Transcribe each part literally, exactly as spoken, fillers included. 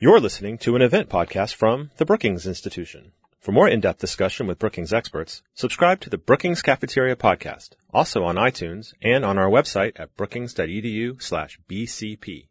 You're listening to an event podcast from the Brookings Institution. For more in-depth discussion with Brookings experts, subscribe to the Brookings Cafeteria podcast, also on iTunes and on our website at brookings.edu slash BCP.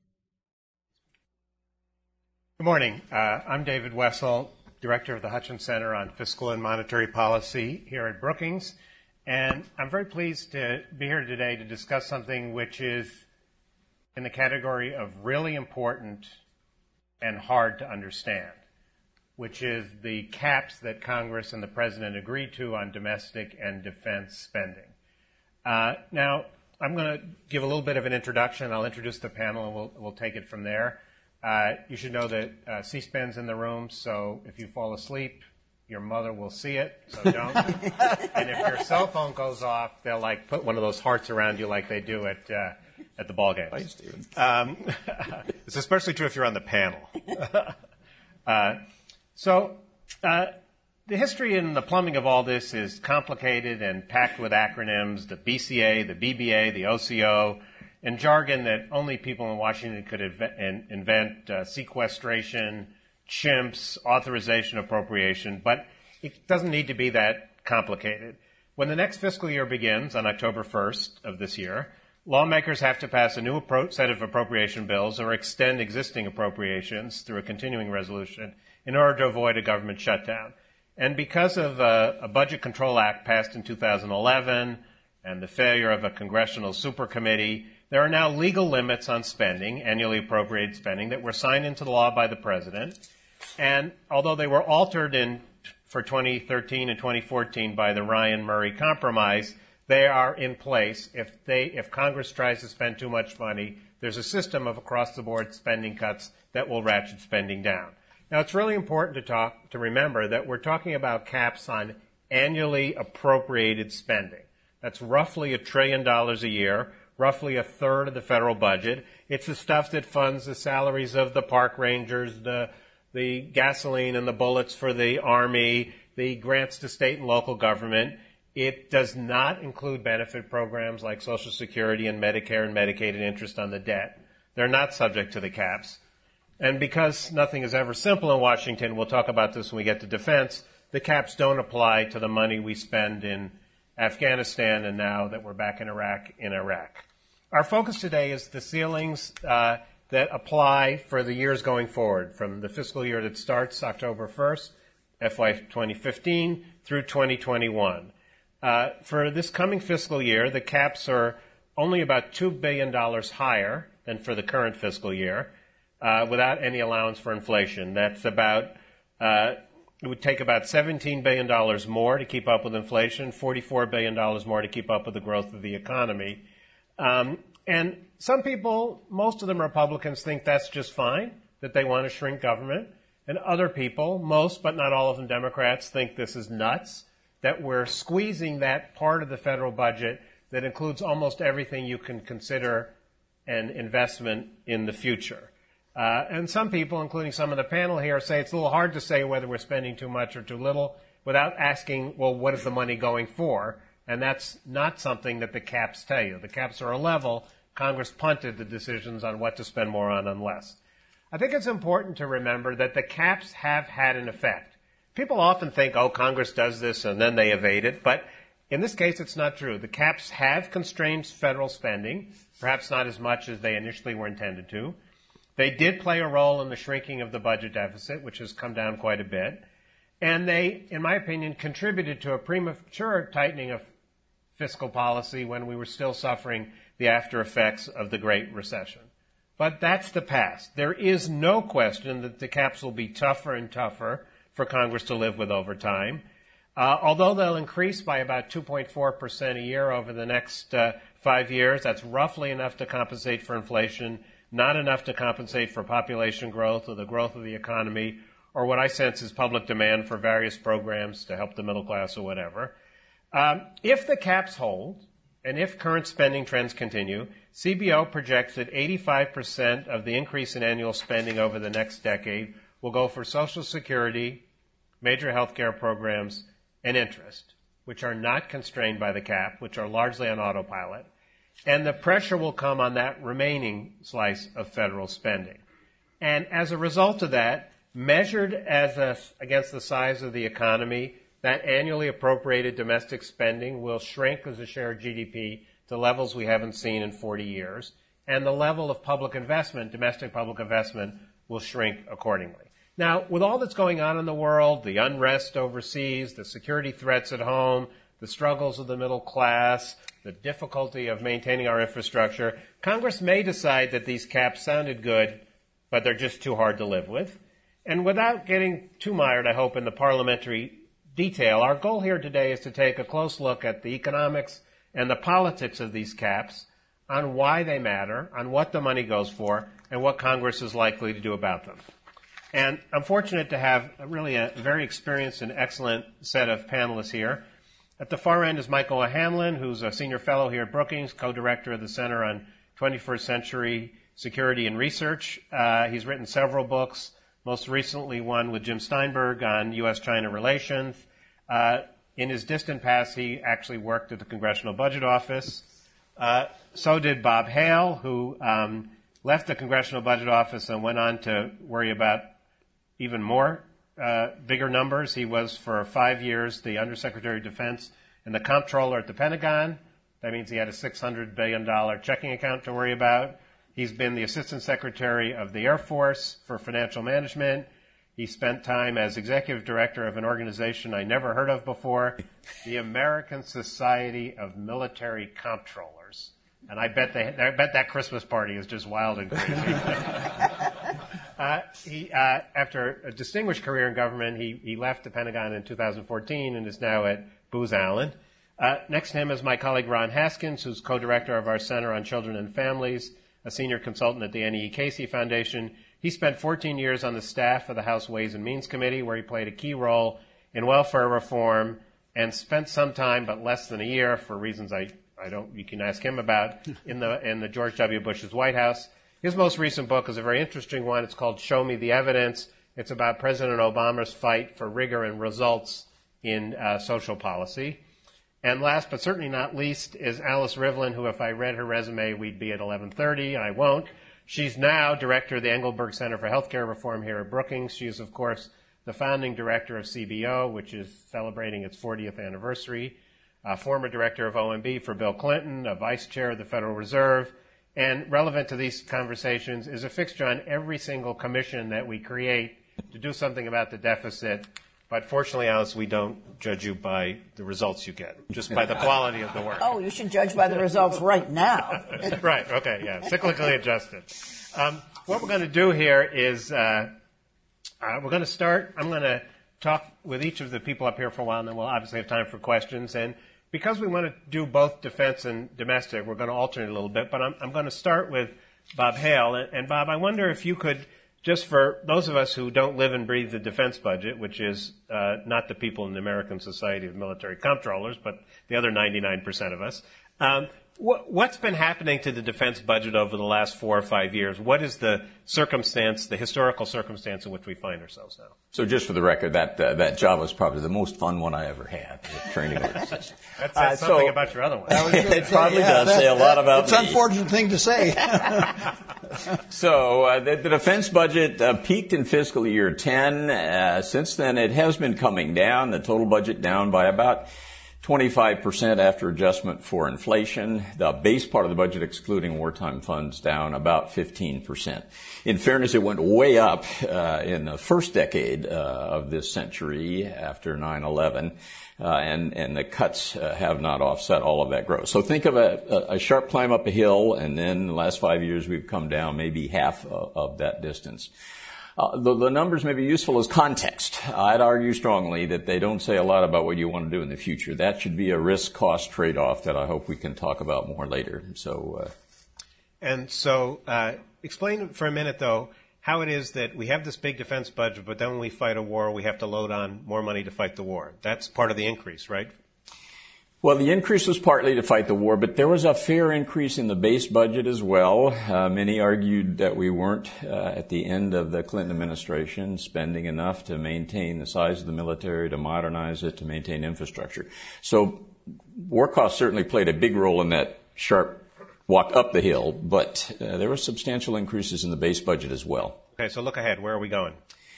Good morning. Uh, I'm David Wessel, Director of the Hutchins Center on Fiscal and Monetary Policy here at Brookings, and I'm very pleased to be here today to discuss something which is in the category of really important and hard to understand, which is the caps that Congress and the President agreed to on domestic and defense spending. Uh, now, I'm going to give a little bit of an introduction. I'll introduce the panel, and we'll, we'll take it from there. Uh, you should know that uh, C-SPAN's in the room, so if you fall asleep, your mother will see it, so don't. And if your cell phone goes off, they'll like put one of those hearts around you like they do at uh, at the ball games. Hi, Stephen. Um, it's especially true if you're on the panel. uh, so uh, the history and the plumbing of all this is complicated and packed with acronyms, the B C A, the B B A, the O C O, and jargon that only people in Washington could inve- invent, uh, sequestration, chimps, authorization, appropriation, but it doesn't need to be that complicated. When the next fiscal year begins on October first of this year, lawmakers have to pass a new appro- set of appropriation bills or extend existing appropriations through a continuing resolution in order to avoid a government shutdown. And because of uh, a Budget Control Act passed in two thousand eleven and the failure of a congressional supercommittee, there are now legal limits on spending, annually appropriated spending, that were signed into law by the President. And although they were altered in for twenty thirteen and twenty fourteen by the Ryan-Murray Compromise, they are in place. If they, if Congress tries to spend too much money, there's a system of across-the-board spending cuts that will ratchet spending down. Now, it's really important to talk to remember that we're talking about caps on annually appropriated spending. That's roughly a trillion dollars a year, roughly a third of the federal budget. It's the stuff that funds the salaries of the park rangers, the the gasoline and the bullets for the Army, the grants to state and local government. It does not include benefit programs like Social Security and Medicare and Medicaid and interest on the debt. They're not subject to the caps. And because nothing is ever simple in Washington, we'll talk about this when we get to defense, the caps don't apply to the money we spend in Afghanistan and now that we're back in Iraq, in Iraq. Our focus today is the ceilings uh, that apply for the years going forward, from the fiscal year that starts October first, F Y twenty fifteen, through twenty twenty-one. Uh, for this coming fiscal year, the caps are only about two billion dollars higher than for the current fiscal year, uh, without any allowance for inflation. That's about, uh, it would take about seventeen billion dollars more to keep up with inflation, forty-four billion dollars more to keep up with the growth of the economy. Um, and some people, most of them Republicans, think that's just fine, that they want to shrink government. And other people, most but not all of them Democrats, think this is nuts, that we're squeezing that part of the federal budget that includes almost everything you can consider an investment in the future. Uh, and some people, including some of the panel here, say it's a little hard to say whether we're spending too much or too little without asking, well, what is the money going for? And that's not something that the caps tell you. The caps are a level. Congress punted the decisions on what to spend more on and less. I think it's important to remember that the caps have had an effect. People often think, oh, Congress does this and then they evade it. But in this case, it's not true. The caps have constrained federal spending, perhaps not as much as they initially were intended to. They did play a role in the shrinking of the budget deficit, which has come down quite a bit. And they, in my opinion, contributed to a premature tightening of fiscal policy when we were still suffering the after effects of the Great Recession. But that's the past. There is no question that the caps will be tougher and tougher for Congress to live with over time. Uh, although they'll increase by about two point four percent a year over the next uh, five years, that's roughly enough to compensate for inflation, not enough to compensate for population growth or the growth of the economy, or what I sense is public demand for various programs to help the middle class or whatever. Um, if the caps hold, and if current spending trends continue, C B O projects that eighty-five percent of the increase in annual spending over the next decade will go for Social Security, major health care programs, and interest, which are not constrained by the cap, which are largely on autopilot. And the pressure will come on that remaining slice of federal spending. And as a result of that, measured as a, against the size of the economy, that annually appropriated domestic spending will shrink as a share of G D P to levels we haven't seen in forty years. And the level of public investment, domestic public investment, will shrink accordingly. Now, with all that's going on in the world, the unrest overseas, the security threats at home, the struggles of the middle class, the difficulty of maintaining our infrastructure, Congress may decide that these caps sounded good, but they're just too hard to live with. And without getting too mired, I hope, in the parliamentary detail, our goal here today is to take a close look at the economics and the politics of these caps, on why they matter, on what the money goes for, and what Congress is likely to do about them. And I'm fortunate to have really a very experienced and excellent set of panelists here. At the far end is Michael O'Hanlon, who's a senior fellow here at Brookings, co-director of the Center on twenty-first Century Security and Research. Uh, he's written several books, most recently one with Jim Steinberg on U S China relations. Uh, in his distant past, he actually worked at the Congressional Budget Office. Uh, so did Bob Hale, who um, left the Congressional Budget Office and went on to worry about even more uh, bigger numbers. He was for five years the Undersecretary of Defense and the Comptroller at the Pentagon. That means he had a six hundred billion dollars checking account to worry about. He's been the Assistant Secretary of the Air Force for Financial Management. He spent time as Executive Director of an organization I never heard of before, the American Society of Military Comptrollers. And I bet they, I bet that Christmas party is just wild and crazy. uh, he, uh, after a distinguished career in government, he, he left the Pentagon in two thousand fourteen and is now at Booz Allen. Uh, next to him is my colleague Ron Haskins, who's co-director of our Center on Children and Families, a senior consultant at the N E E Casey Foundation. He spent fourteen years on the staff of the House Ways and Means Committee, where he played a key role in welfare reform, and spent some time, but less than a year, for reasons I, I don't, you can ask him about, in the in the George W. Bush's White House. His most recent book is a very interesting one. It's called Show Me the Evidence. It's about President Obama's fight for rigor and results in uh, social policy. And last but certainly not least is Alice Rivlin, who, if I read her resume, we'd be at eleven thirty. I won't. She's now director of the Engelberg Center for Healthcare Reform here at Brookings. She is, of course, the founding director of C B O, which is celebrating its fortieth anniversary, a former director of O M B for Bill Clinton, a vice chair of the Federal Reserve, and relevant to these conversations is a fixture on every single commission that we create to do something about the deficit. But fortunately, Alice, we don't judge you by the results you get, just by the quality of the work. Oh, you should judge by the results right now. Right, okay, yeah, cyclically adjusted. Um, what we're going to do here is uh, uh, we're going to start, I'm going to talk with each of the people up here for a while, and then we'll obviously have time for questions. And because we want to do both defense and domestic, we're going to alternate a little bit, but I'm, I'm going to start with Bob Hale. And, and Bob, I wonder if you could, just for those of us who don't live and breathe the defense budget, which is uh, not the people in the American Society of Military Comptrollers, but the other ninety-nine percent of us, um, wh- what's been happening to the defense budget over the last four or five years? What is the circumstance, the historical circumstance in which we find ourselves now? So just for the record, that uh, that job was probably the most fun one I ever had, the training organization. That says Uh, something so- about your other one. It probably does say a lot about It's me. an unfortunate thing to say. So uh, the, the defense budget uh, peaked in fiscal year ten. Uh, since then, it has been coming down. The total budget down by about twenty-five percent after adjustment for inflation. The base part of the budget, excluding wartime funds, down about fifteen percent. In fairness, it went way up uh, in the first decade uh, of this century after nine eleven. Uh, and, and the cuts uh, have not offset all of that growth. So think of a, a sharp climb up a hill, and then in the last five years we've come down maybe half of, of that distance. Uh, the, the numbers may be useful as context. I'd argue strongly that they don't say a lot about what you want to do in the future. That should be a risk-cost trade-off that I hope we can talk about more later. So, uh, And so uh, explain for a minute, though, how it is that we have this big defense budget, but then when we fight a war, we have to load on more money to fight the war. That's part of the increase, right? Well, the increase was partly to fight the war, but there was a fair increase in the base budget as well. Uh, many argued that we weren't, uh, at the end of the Clinton administration, spending enough to maintain the size of the military, to modernize it, to maintain infrastructure. So war costs certainly played a big role in that sharp walk up the hill, but uh, there were substantial increases in the base budget as well. Okay, so look ahead. Where are we going?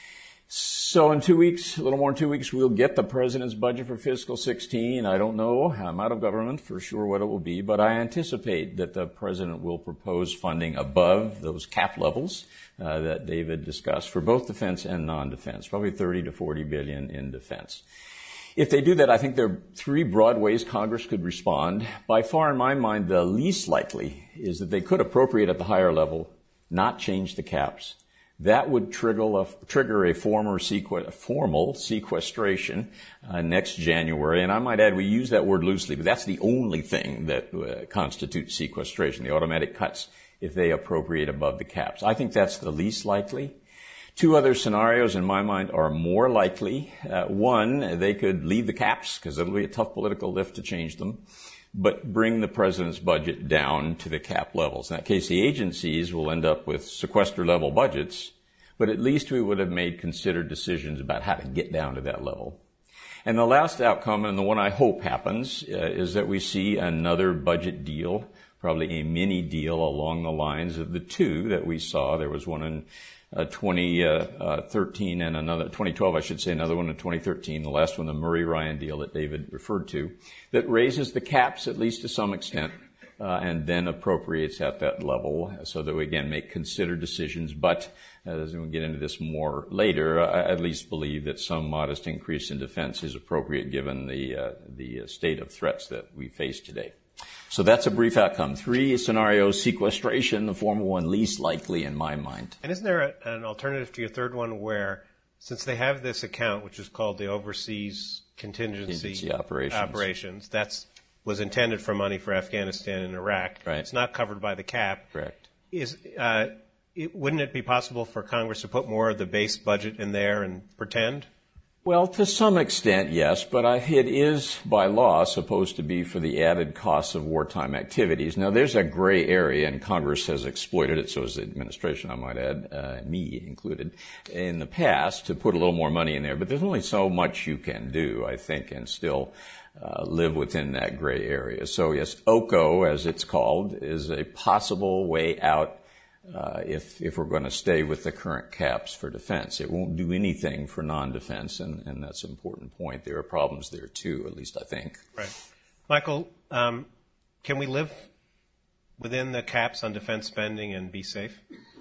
So in two weeks, a little more than two weeks, we'll get the president's budget for fiscal sixteen. I don't know. I'm out of government for sure what it will be, but I anticipate that the president will propose funding above those cap levels uh, that David discussed for both defense and non-defense, probably thirty to forty billion in defense. If they do that, I think there are three broad ways Congress could respond. By far, in my mind, the least likely is that they could appropriate at the higher level, not change the caps. That would trigger a, trigger a former sequ- formal sequestration uh, next January. And I might add, we use that word loosely, but that's the only thing that uh, constitutes sequestration, the automatic cuts if they appropriate above the caps. I think that's the least likely. Two other scenarios in my mind are more likely. Uh, one, they could leave the caps because it'll be a tough political lift to change them, but bring the president's budget down to the cap levels. In that case, the agencies will end up with sequester-level budgets, but at least we would have made considered decisions about how to get down to that level. And the last outcome, and the one I hope happens, uh, is that we see another budget deal, probably a mini deal along the lines of the two that we saw. There was one in uh, twenty thirteen and another, twenty twelve, I should say, another one in twenty thirteen, the last one, the Murray-Ryan deal that David referred to, that raises the caps at least to some extent, uh, and then appropriates at that level so that we, again, make considered decisions. But as we get into this more later, I at least believe that some modest increase in defense is appropriate given the, uh, the state of threats that we face today. So that's a brief outcome. Three scenarios, sequestration, the former one least likely in my mind. And isn't there a, an alternative to your third one where, since they have this account, which is called the Overseas Contingency, Contingency Operations, operations that's was intended for money for Afghanistan and Iraq. Right. It's not covered by the cap. Correct. Is uh, it, wouldn't it be possible for Congress to put more of the base budget in there and pretend? Well, to some extent, yes, but I, it is by law supposed to be for the added costs of wartime activities. Now, there's a gray area, and Congress has exploited it, so has the administration, I might add, uh, me included, in the past to put a little more money in there. But there's only so much you can do, I think, and still uh, live within that gray area. So, yes, O C O, as it's called, is a possible way out. Uh, if, if we're going to stay with the current caps for defense. It won't do anything for non-defense, and, and that's an important point. There are problems there, too, at least I think. Right. Michael, um, can we live within the caps on defense spending and be safe?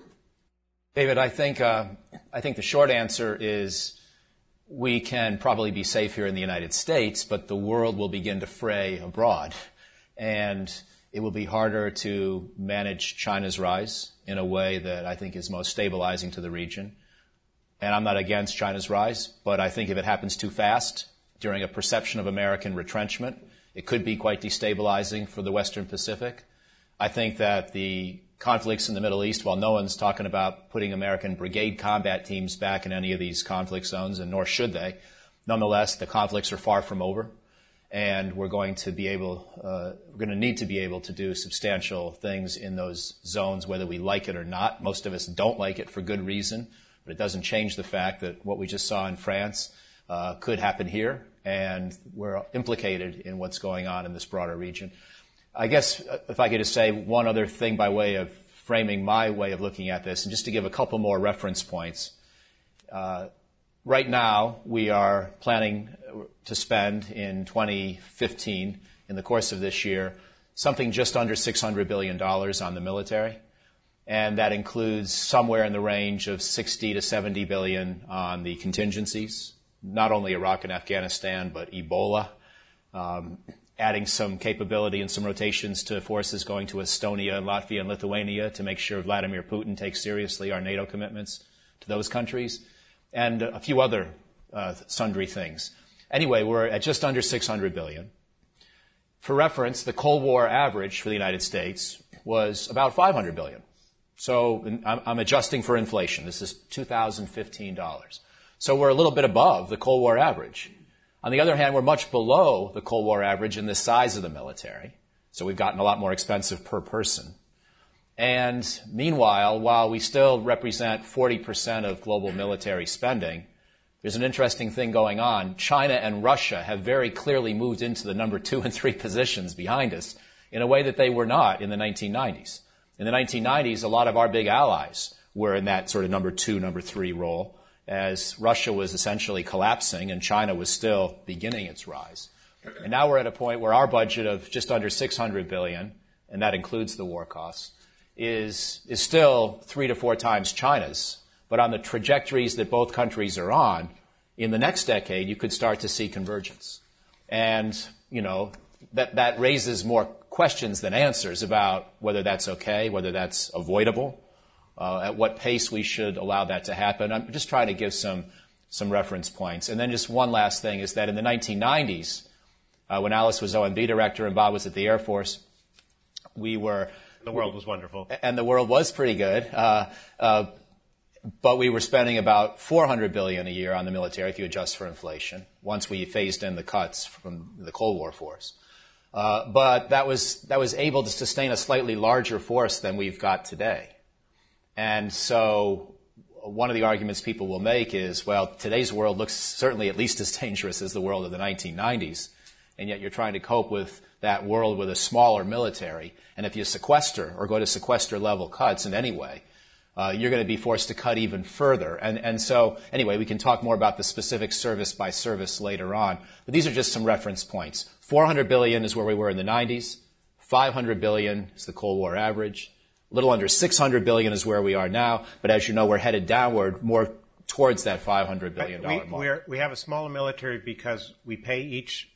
David, I think, uh, I think the short answer is we can probably be safe here in the United States, but the world will begin to fray abroad. And it will be harder to manage China's rise in a way that I think is most stabilizing to the region. And I'm not against China's rise, but I think if it happens too fast during a perception of American retrenchment, it could be quite destabilizing for the Western Pacific. I think that the conflicts in the Middle East, while no one's talking about putting American brigade combat teams back in any of these conflict zones, and nor should they, nonetheless, the conflicts are far from over. And we're going to be able, uh, we're going to need to be able to do substantial things in those zones, whether we like it or not. Most of us don't like it for good reason, but it doesn't change the fact that what we just saw in France uh, could happen here, and we're implicated in what's going on in this broader region. I guess if I could just say one other thing by way of framing my way of looking at this, and just to give a couple more reference points. Uh, right now, we are planning to spend in twenty fifteen, in the course of this year, something just under six hundred billion dollars on the military. And that includes somewhere in the range of sixty to seventy billion dollars on the contingencies, not only Iraq and Afghanistan, but Ebola, um, adding some capability and some rotations to forces going to Estonia, Latvia, and Lithuania to make sure Vladimir Putin takes seriously our NATO commitments to those countries, and a few other uh, sundry things. Anyway, we're at just under six hundred billion dollars. For reference, the Cold War average for the United States was about five hundred billion dollars. So I'm, I'm adjusting for inflation. This is two thousand fifteen dollars. So we're a little bit above the Cold War average. On the other hand, we're much below the Cold War average in the size of the military. So we've gotten a lot more expensive per person. And meanwhile, while we still represent forty percent of global military spending, there's an interesting thing going on. China and Russia have very clearly moved into the number two and three positions behind us in a way that they were not in the nineteen nineties. In the nineteen nineties, a lot of our big allies were in that sort of number two, number three role, as Russia was essentially collapsing and China was still beginning its rise. And now we're at a point where our budget of just under six hundred billion dollars, and that includes the war costs, is, is still three to four times China's. But on the trajectories that both countries are on, in the next decade, you could start to see convergence. And, you know, that, that raises more questions than answers about whether that's okay, whether that's avoidable, uh, at what pace we should allow that to happen. I'm just trying to give some, some reference points. And then just one last thing is that in the nineteen nineties, uh, when Alice was O M B director and Bob was at the Air Force, we were... The world was wonderful. And the world was pretty good. Uh, uh, but we were spending about four hundred billion dollars a year on the military if you adjust for inflation, once we phased in the cuts from the Cold War force. Uh, but that was, that was able to sustain a slightly larger force than we've got today. And so one of the arguments people will make is, well, today's world looks certainly at least as dangerous as the world of the nineteen nineties, and yet you're trying to cope with that world with a smaller military. And if you sequester or go to sequester level cuts in any way, uh, you're going to be forced to cut even further. And, and so anyway, we can talk more about the specific service by service later on. But these are just some reference points. four hundred billion dollars is where we were in the nineties. five hundred billion dollars is the Cold War average. A little under six hundred billion dollars is where we are now. But as you know, we're headed downward more towards that five hundred billion dollars we, mark. We're, we have a smaller military because we pay each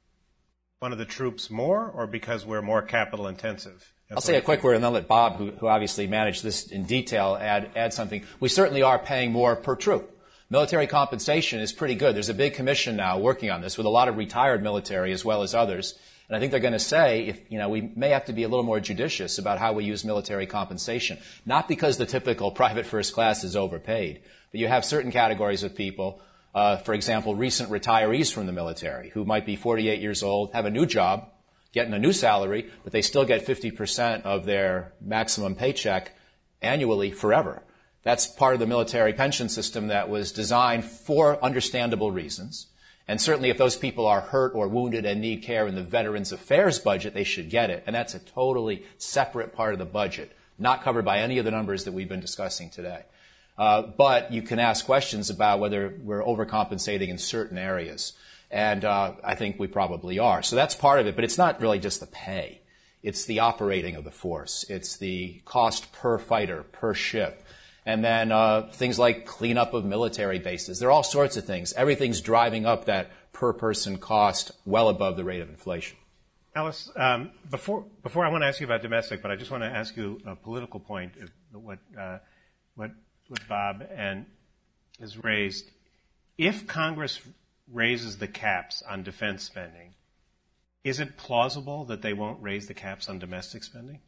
one of the troops more, or because we're more capital intensive? I'll say a quick word and then let Bob, who, who obviously managed this in detail, add, add something. We certainly are paying more per troop. Military compensation is pretty good. There's a big commission now working on this with a lot of retired military as well as others. And I think they're going to say, if, you know, we may have to be a little more judicious about how we use military compensation. Not because the typical private first class is overpaid, but you have certain categories of people, uh, for example, recent retirees from the military who might be forty-eight years old, have a new job, getting a new salary, but they still get fifty percent of their maximum paycheck annually forever. That's part of the military pension system that was designed for understandable reasons. And certainly if those people are hurt or wounded and need care in the Veterans Affairs budget, they should get it. And that's a totally separate part of the budget, not covered by any of the numbers that we've been discussing today. Uh, but you can ask questions about whether we're overcompensating in certain areas. And uh, I think we probably are. So that's part of it. But it's not really just the pay. It's the operating of the force. It's the cost per fighter, per ship. And then uh, things like cleanup of military bases. There are all sorts of things. Everything's driving up that per-person cost well above the rate of inflation. Alice, um, before before I want to ask you about domestic, but I just want to ask you a political point. What uh, what what Bob and has raised. If Congress raises the caps on defense spending, is it plausible that they won't raise the caps on domestic spending?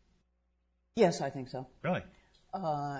Yes, I think so. Really? Uh,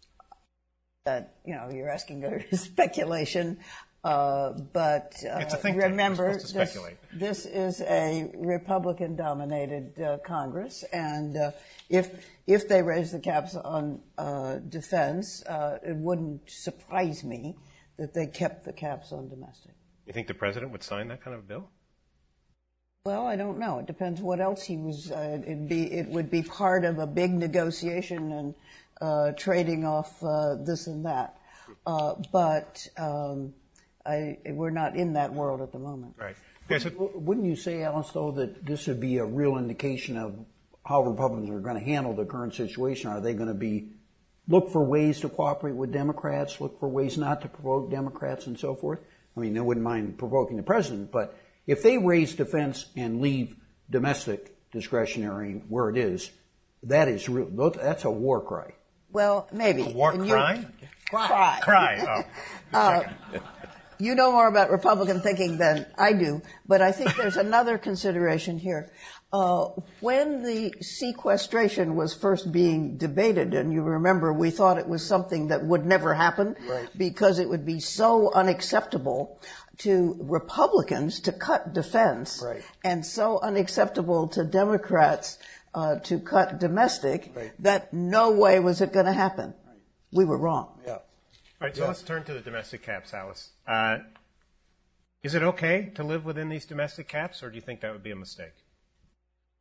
Uh, you know, you're asking a speculation, uh, but uh, it's a think remember, tank. this, this is a Republican-dominated uh, Congress, and uh, if if they raise the caps on uh, defense, uh, it wouldn't surprise me that they kept the caps on domestic. You think the president would sign that kind of bill? Well, I don't know. It depends what else he was. Uh, it'd be it would be part of a big negotiation and. Uh, trading off uh, this and that. Uh, but um, I, we're not in that world at the moment. Right. Okay, so wouldn't you say, Alice, though, that this would be a real indication of how Republicans are going to handle the current situation? Are they going to be look for ways to cooperate with Democrats, look for ways not to provoke Democrats and so forth? I mean, they wouldn't mind provoking the president, but if they raise defense and leave domestic discretionary where it is, that is real. That's a war cry. Well, maybe. A war and cry? You, cry. Cry. Oh. uh, you know more about Republican thinking than I do, but I think there's another consideration here. Uh, when the sequestration was first being debated, and you remember we thought it was something that would never happen right. because it would be so unacceptable to Republicans to cut defense right. and so unacceptable to Democrats Uh, to cut domestic, right. that no way was it going to happen. Right. We were wrong. Yeah. All right, so yeah. let's turn to the domestic caps, Alice. Uh, is it okay to live within these domestic caps, or do you think that would be a mistake?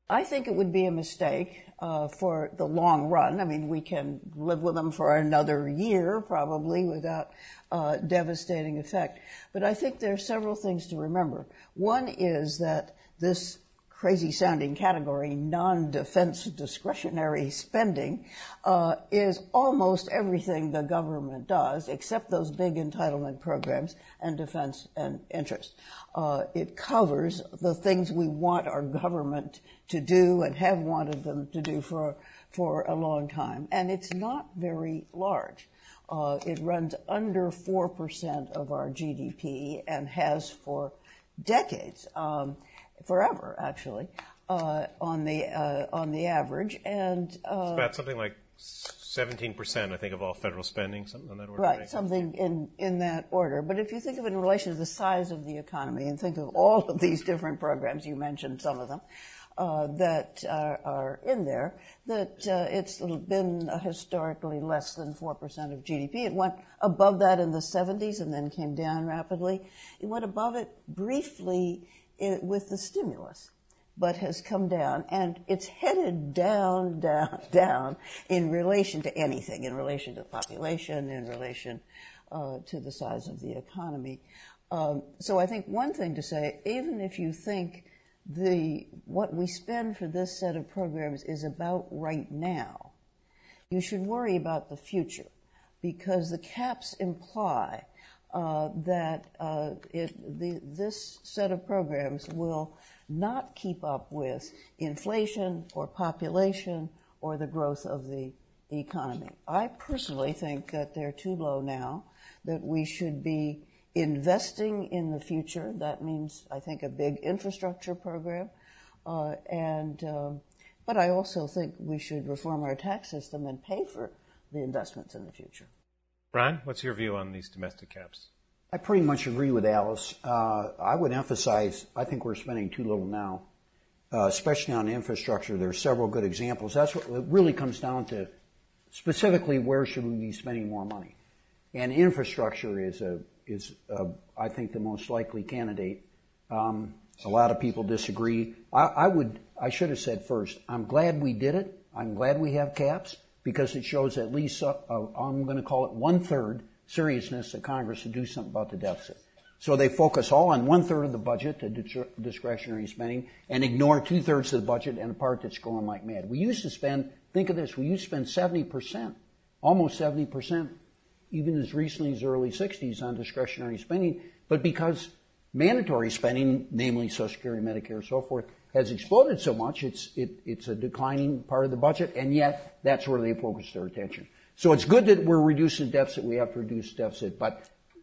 I think it would be a mistake uh, for the long run. I mean, we can live with them for another year probably without uh, devastating effect. But I think there are several things to remember. One is that this crazy-sounding category, non-defense discretionary spending, uh, is almost everything the government does, except those big entitlement programs and defense and interest. Uh, it covers the things we want our government to do and have wanted them to do for for a long time, and it's not very large. Uh, it runs under four percent of our G D P and has for decades. Um, forever, actually, uh, on the uh, on the average, and uh, it's about something like seventeen percent, I think, of all federal spending, something on that order. Right, something in in that order. But if you think of it in relation to the size of the economy, and think of all of these different programs, you mentioned some of them uh, that are, are in there, that uh, it's been historically less than four percent of G D P. It went above that in the seventies and then came down rapidly. It went above it briefly It, with the stimulus, but has come down, and it's headed down, down, down in relation to anything, in relation to the population, in relation uh, to the size of the economy. Um, so I think one thing to say, even if you think the what we spend for this set of programs is about right now, you should worry about the future, because the caps imply Uh, that uh, it, the, this set of programs will not keep up with inflation or population or the growth of the economy. I personally think that they're too low now, that we should be investing in the future. That means, I think, a big infrastructure program. Uh, and um, but I also think we should reform our tax system and pay for the investments in the future. Ron, what's your view on these domestic caps? I pretty much agree with Alice. Uh, I would emphasize, I think we're spending too little now, uh, especially on infrastructure. There are several good examples. That's what it really comes down to, specifically where should we be spending more money. And infrastructure is, a, is a, I think, the most likely candidate. Um, a lot of people disagree. I, I would, I should have said first, I'm glad we did it. I'm glad we have caps, because it shows at least, uh, uh, I'm going to call it one-third seriousness of Congress to do something about the deficit. So they focus all on one-third of the budget, the discretionary spending, and ignore two-thirds of the budget and the part that's growing like mad. We used to spend, think of this, we used to spend seventy percent, almost seventy percent, even as recently as the early sixties on discretionary spending, but because mandatory spending, namely Social Security, Medicare, so forth, has exploded so much, it's it, it's a declining part of the budget, and yet that's where they focus their attention. So it's good that we're reducing deficit. We have to reduce deficit, but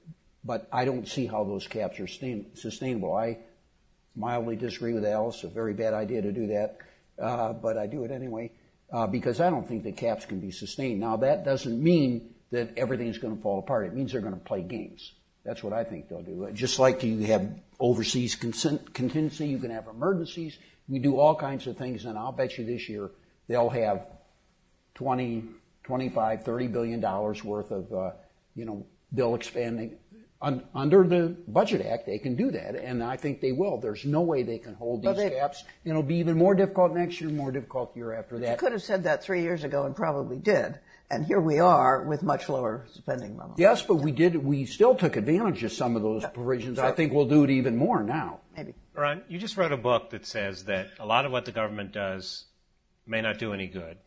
but I don't see how those caps are sustain, sustainable. I mildly disagree with Alice. A very bad idea to do that, uh, but I do it anyway uh, because I don't think the caps can be sustained. Now that doesn't mean that everything's going to fall apart. It means they're going to play games. That's what I think they'll do. Just like you have overseas contingency, you can have emergencies. You do all kinds of things, and I'll bet you this year they'll have twenty, twenty-five, thirty billion dollars worth of, uh, you know, bill expanding. Un- under the Budget Act, they can do that, and I think they will. There's no way they can hold these they, caps. And it'll be even more difficult next year, more difficult the year after that. You could have said that three years ago and probably did. And here we are with much lower spending levels. Yes, but we did. We still took advantage of some of those provisions. Sure. I think we'll do it even more now. Maybe. Ron, you just wrote a book that says that a lot of what the government does may not do any good,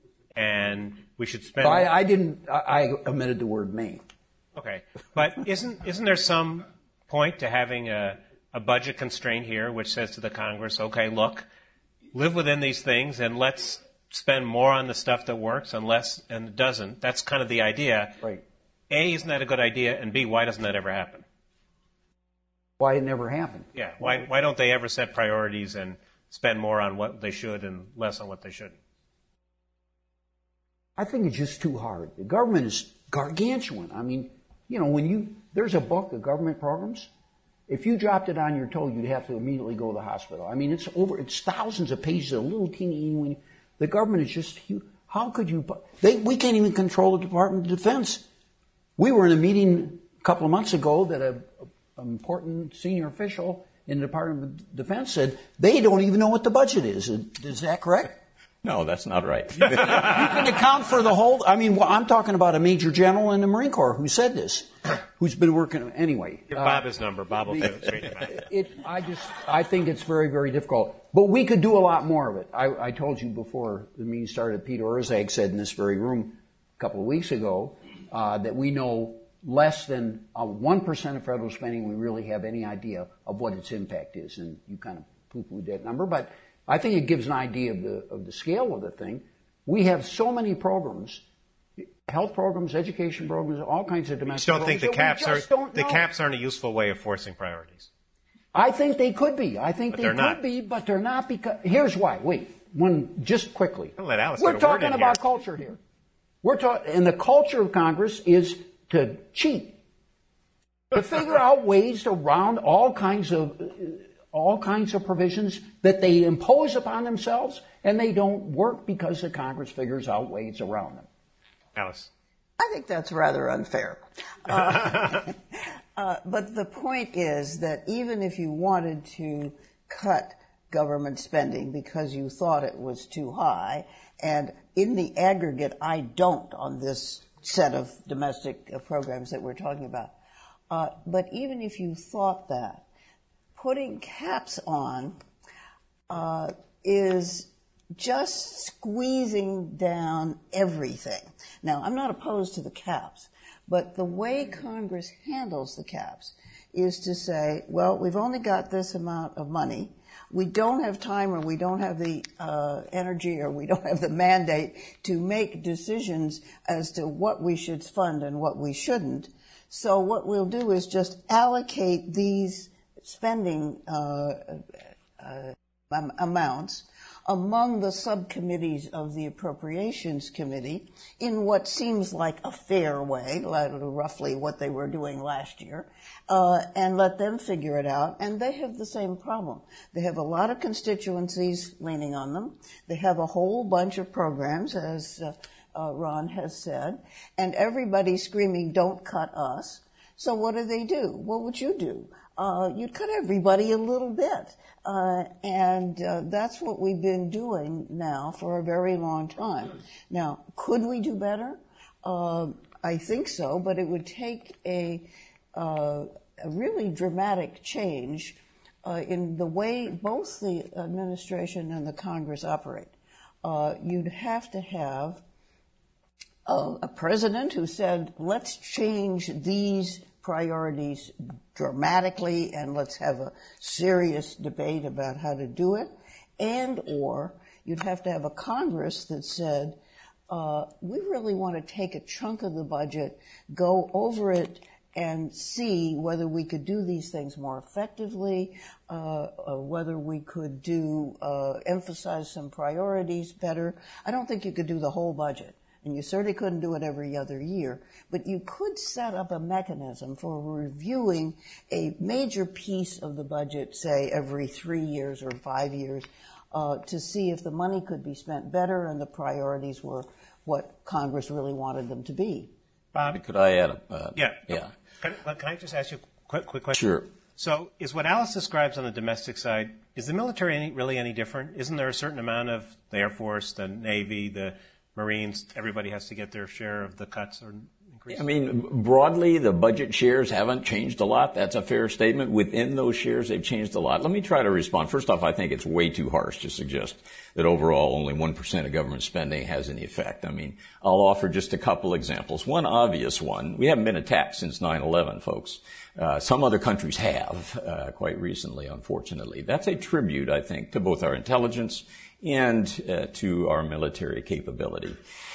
and we should spend. I, I didn't. I, I omitted the word "may." Okay, but isn't isn't there some point to having a a budget constraint here, which says to the Congress, okay, look, live within these things, and let's spend more on the stuff that works and less and doesn't. That's kind of the idea. Right. A, isn't that a good idea? And B, why doesn't that ever happen? Why it never happened? Yeah. Why why don't they ever set priorities and spend more on what they should and less on what they shouldn't? I think it's just too hard. The government is gargantuan. I mean, you know, when you there's a book of government programs. If you dropped it on your toe, you'd have to immediately go to the hospital. I mean, it's over. It's thousands of pages of little teeny. The government is just huge. How could you? They, we can't even control the Department of Defense. We were in a meeting a couple of months ago that a, a, an important senior official in the Department of Defense said they don't even know what the budget is. Is that correct? No, that's not right. You can account for the whole, I mean, well, I'm talking about a major general in the Marine Corps who said this, who's been working, anyway. Give Bob his number. Bob will fit it straight in it, it, I just, I think it's very, very difficult. But we could do a lot more of it. I, I told you before the meeting started, Peter Orszag said in this very room a couple of weeks ago uh, that we know less than uh, one percent of federal spending we really have any idea of what its impact is. And you kind of poo-pooed that number, but I think it gives an idea of the of the scale of the thing. We have so many programs, health programs, education programs, all kinds of domestic programs. You don't think the caps are the know. caps aren't a useful way of forcing priorities? I think they could be. I think but they they're could not. be, but they're not because here's why. Wait, one just quickly. Don't let Alice We're get a word talking in about here. culture here. We're talking, and the culture of Congress is to cheat, to figure out ways to round all kinds of. Uh, all kinds of provisions that they impose upon themselves, and they don't work because the Congress figures out ways around them. Alice. I think that's rather unfair. Uh, uh, but the point is that even if you wanted to cut government spending because you thought it was too high, and in the aggregate, I don't on this set of domestic uh, programs that we're talking about, uh, but even if you thought that, putting caps on uh, is just squeezing down everything. Now, I'm not opposed to the caps, but the way Congress handles the caps is to say, well, we've only got this amount of money. We don't have time or we don't have the uh, energy or we don't have the mandate to make decisions as to what we should fund and what we shouldn't. So what we'll do is just allocate these spending uh, uh, um, amounts among the subcommittees of the Appropriations Committee in what seems like a fair way, like roughly what they were doing last year, uh, and let them figure it out. And they have the same problem. They have a lot of constituencies leaning on them. They have a whole bunch of programs, as uh, uh, Ron has said, and everybody's screaming, don't cut us. So what do they do? What would you do? Uh, you'd cut everybody a little bit. Uh, and uh, that's what we've been doing now for a very long time. Now, could we do better? Uh, I think so, but it would take a, uh, a really dramatic change uh, in the way both the administration and the Congress operate. Uh, you'd have to have a, a president who said, let's change these priorities dramatically and let's have a serious debate about how to do it, and or you'd have to have a Congress that said, uh, we really want to take a chunk of the budget, go over it, and see whether we could do these things more effectively, uh, or whether we could do uh, emphasize some priorities better. I don't think you could do the whole budget. And you certainly couldn't do it every other year, but you could set up a mechanism for reviewing a major piece of the budget, say, every three years or five years, uh, to see if the money could be spent better and the priorities were what Congress really wanted them to be. Bob? Could I add a... Uh, yeah. Yeah. Can, can I just ask you a quick, quick question? Sure. So is what Alice describes on the domestic side, is the military any, really any different? Isn't there a certain amount of the Air Force, the Navy, the Marines, everybody has to get their share of the cuts or increases? I mean, broadly, the budget shares haven't changed a lot. That's a fair statement. Within those shares, they've changed a lot. Let me try to respond. First off, I think it's way too harsh to suggest that overall only one percent of government spending has any effect. I mean, I'll offer just a couple examples. One obvious one, we haven't been attacked since nine eleven, folks. Uh, some other countries have, uh, quite recently, unfortunately. That's a tribute, I think, to both our intelligence and uh, to our military capability.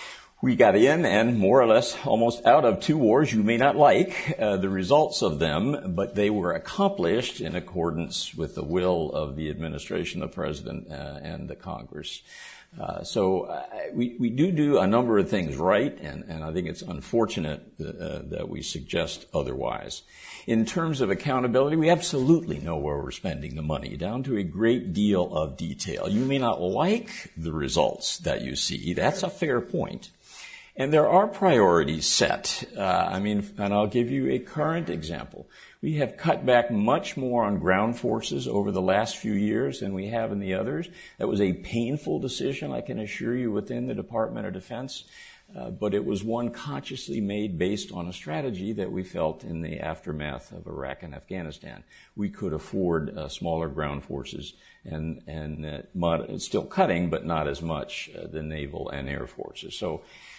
We got in and more or less almost out of two wars you may not like uh, the results of them, but they were accomplished in accordance with the will of the administration, the president, uh, and the Congress. Uh, so uh, we, we do do a number of things right, and, and I think it's unfortunate that, uh, that we suggest otherwise. In terms of accountability, we absolutely know where we're spending the money, down to a great deal of detail. You may not like the results that you see. That's a fair point. And there are priorities set. Uh, I mean, and I'll give you a current example. We have cut back much more on ground forces over the last few years than we have in the others. That was a painful decision, I can assure you, within the Department of Defense. Uh, but it was one consciously made based on a strategy that we felt in the aftermath of Iraq and Afghanistan. We could afford uh, smaller ground forces and, and uh, mod- still cutting, but not as much uh, the naval and air forces. So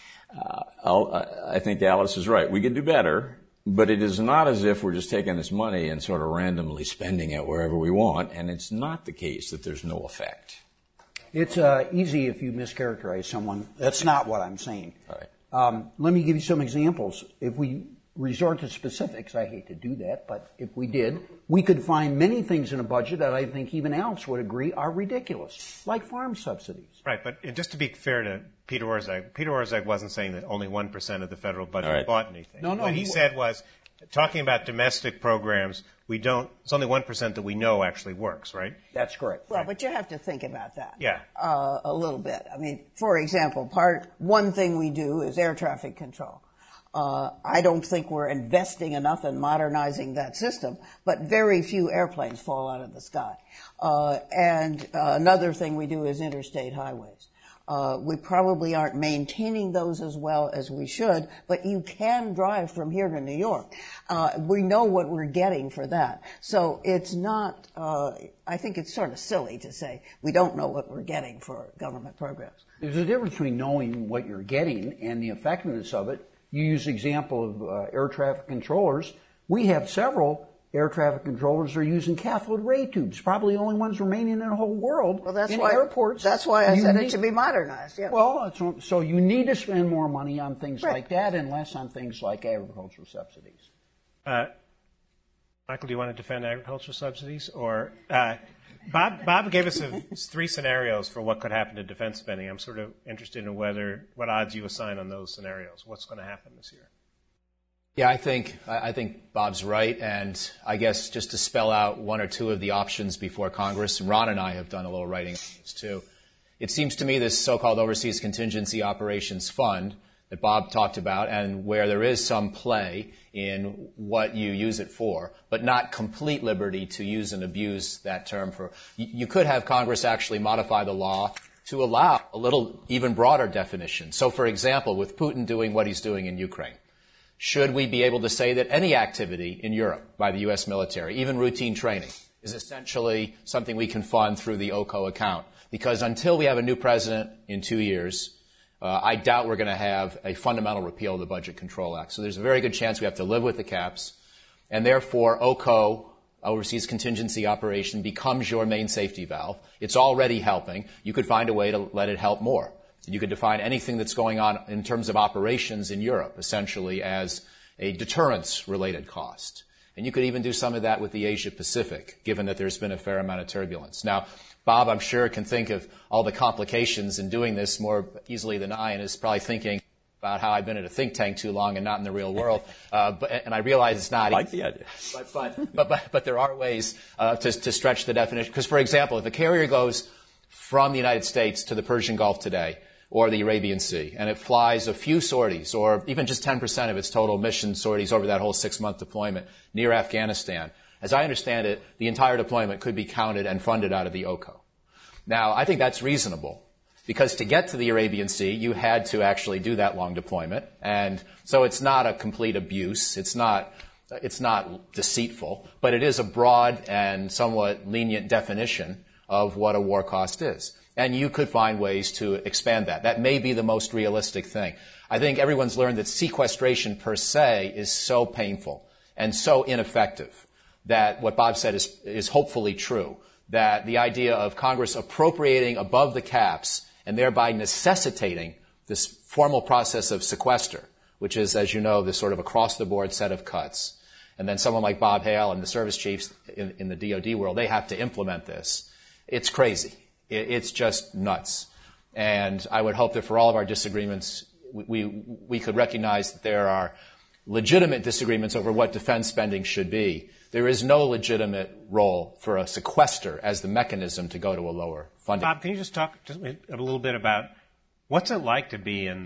uh, I'll, I think Alice is right. We could do better, but it is not as if we're just taking this money and sort of randomly spending it wherever we want, and it's not the case that there's no effect. It's uh, easy if you mischaracterize someone. That's not what I'm saying. All right. Um, let me give you some examples. If we resort to specifics, I hate to do that, but if we did, we could find many things in a budget that I think even Alice would agree are ridiculous, like farm subsidies. Right, but just to be fair to Peter Orszag, Peter Orszag wasn't saying that only one percent of the federal budget Right. bought anything. No, no, What he, he- said was, talking about domestic programs, we don't, it's only one percent that we know actually works, right? That's correct. Well, but you have to think about that. Yeah. Uh, a little bit. I mean, for example, part one thing we do is air traffic control. Uh, I don't think we're investing enough in modernizing that system, but very few airplanes fall out of the sky. Uh, and uh, another thing we do is interstate highways. Uh, we probably aren't maintaining those as well as we should, but you can drive from here to New York. Uh, we know what we're getting for that. So it's not, uh, I think it's sort of silly to say we don't know what we're getting for government programs. There's a difference between knowing what you're getting and the effectiveness of it. You use the example of uh, air traffic controllers. We have several air traffic controllers are using cathode ray tubes, probably the only ones remaining in the whole world. Well, that's in why airports. That's why I you said need, it should be modernized. Yeah. Well, it's, so you need to spend more money on things Right. like that and less on things like agricultural subsidies. Uh, Michael, do you want to defend agricultural subsidies? Or uh, Bob, Bob gave us a, three scenarios for what could happen to defense spending. I'm sort of interested in whether what odds you assign on those scenarios. What's going to happen this year? Yeah, I think I think Bob's right, and I guess just to spell out one or two of the options before Congress, and Ron and I have done a little writing on this too. It seems to me this so-called Overseas Contingency Operations Fund that Bob talked about, and where there is some play in what you use it for, but not complete liberty to use and abuse that term for. You, you could have Congress actually modify the law to allow a little even broader definition. So, for example, with Putin doing what he's doing in Ukraine, should we be able to say that any activity in Europe by the U S military, even routine training, is essentially something we can fund through the O C O account? Because until we have a new president in two years, uh, I doubt we're going to have a fundamental repeal of the Budget Control Act. So there's a very good chance we have to live with the caps, and therefore O C O, Overseas Contingency Operation, becomes your main safety valve. It's already helping. You could find a way to let it help more. You could define anything that's going on in terms of operations in Europe, essentially, as a deterrence-related cost. And you could even do some of that with the Asia-Pacific, given that there's been a fair amount of turbulence. Now, Bob, I'm sure, can think of all the complications in doing this more easily than I, and is probably thinking about how I've been at a think tank too long and not in the real world. Uh, but, and I realize it's not I like easy. the idea. But, but, but, but, but there are ways uh, to, to stretch the definition. Because, for example, if a carrier goes from the United States to the Persian Gulf today, or the Arabian Sea, and it flies a few sorties, or even just ten percent of its total mission sorties over that whole six-month deployment near Afghanistan. As I understand it, the entire deployment could be counted and funded out of the O C O. Now, I think that's reasonable, because to get to the Arabian Sea, you had to actually do that long deployment, and so it's not a complete abuse. It's not, it's not deceitful, but it is a broad and somewhat lenient definition of what a war cost is. And you could find ways to expand that. That may be the most realistic thing. I think everyone's learned that sequestration per se is so painful and so ineffective that what Bob said is, is hopefully true, that the idea of Congress appropriating above the caps and thereby necessitating this formal process of sequester, which is, as you know, this sort of across-the-board set of cuts. And then someone like Bob Hale and the service chiefs in, in the D O D world, they have to implement this. It's crazy. It's just nuts. And I would hope that for all of our disagreements, we, we, we could recognize that there are legitimate disagreements over what defense spending should be. There is no legitimate role for a sequester as the mechanism to go to a lower funding. Bob, can you just talk just a little bit about what's it like to be in the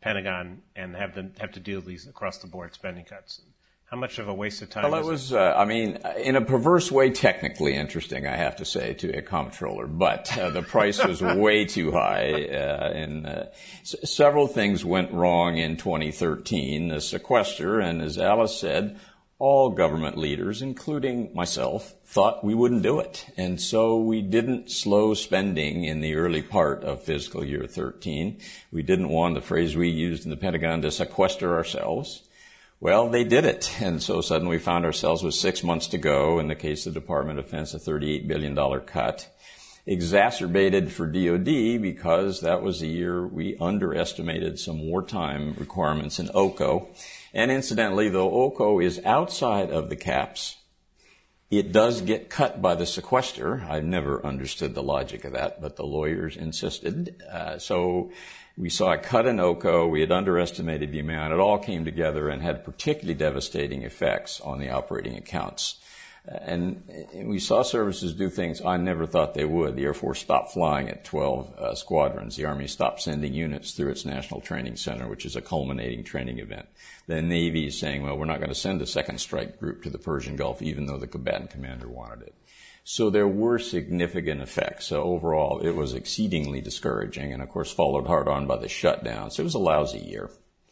Pentagon and have them have to deal with these across-the-board spending cuts? How much of a waste of time? Well, it was, uh, I mean, in a perverse way, technically interesting, I have to say, to a comptroller, but uh, the price was way too high, uh, and uh, s- several things went wrong in twenty thirteen. The sequester, and as Alice said, all government leaders, including myself, thought we wouldn't do it. And so we didn't slow spending in the early part of fiscal year thirteen. We didn't want, the phrase we used in the Pentagon, to sequester ourselves. Well, they did it. And so suddenly we found ourselves with six months to go. In the case of the Department of Defense, a thirty-eight billion dollars cut. Exacerbated for D O D because that was the year we underestimated some wartime requirements in O C O. And incidentally, though O C O is outside of the caps, it does get cut by the sequester. I've never understood the logic of that, but the lawyers insisted. Uh, so we saw a cut in O C O. We had underestimated the amount. It all came together and had particularly devastating effects on the operating accounts. And we saw services do things I never thought they would. The Air Force stopped flying at twelve uh, squadrons. The Army stopped sending units through its National Training Center, which is a culminating training event. The Navy is saying, well, we're not going to send a second strike group to the Persian Gulf, even though the combatant commander wanted it. So there were significant effects. So overall, it was exceedingly discouraging, and of course followed hard on by the shutdown. So it was a lousy year.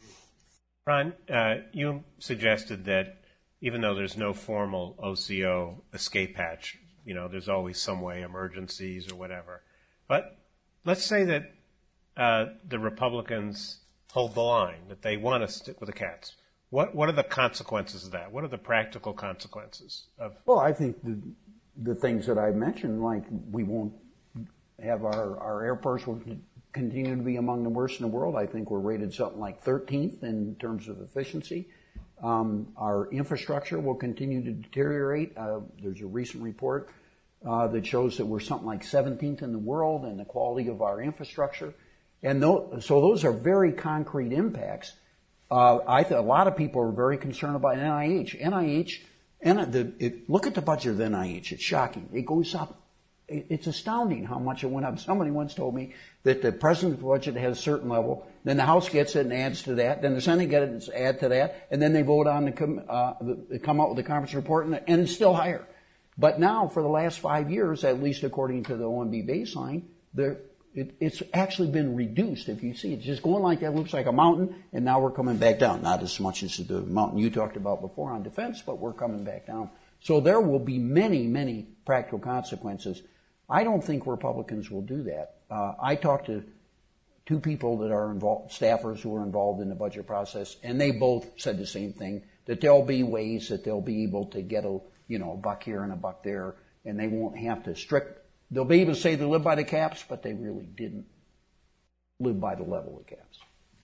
Ron, uh, you suggested that even though there's no formal O C O escape hatch, you know, there's always some way, emergencies or whatever. But let's say that uh, the Republicans hold the line, that they want to stick with the caps. What what are the consequences of that? What are the practical consequences of? Well, I think the the things that I mentioned, like we won't have our our Air Force will continue to be among the worst in the world. I think we're rated something like thirteenth in terms of efficiency. Um, our infrastructure will continue to deteriorate. Uh, there's a recent report uh, that shows that we're something like seventeenth in the world in the quality of our infrastructure. And th- so those are very concrete impacts. Uh, I think a lot of people are very concerned about N I H. N I H, and the, it, look at the budget of the N I H. It's shocking. It goes up. It, it's astounding how much it went up. Somebody once told me that the president's budget has a certain level, then the House gets it and adds to that, then the Senate gets it and adds to that, and then they vote on the, com- uh, the come out with the conference report, and, and it's still higher. But now, for the last five years, at least according to the O M B baseline, the It, it's actually been reduced. If you see, it's just going like that. Looks like a mountain, and now we're coming back down. Not as much as the mountain you talked about before on defense, but we're coming back down. So there will be many, many practical consequences. I don't think Republicans will do that. Uh, I talked to two people that are involved, staffers who are involved in the budget process, and they both said the same thing, that there'll be ways that they'll be able to get a, you know, a buck here and a buck there, and they won't have to strict. They'll be able to say they live by the caps, but they really didn't live by the level of caps.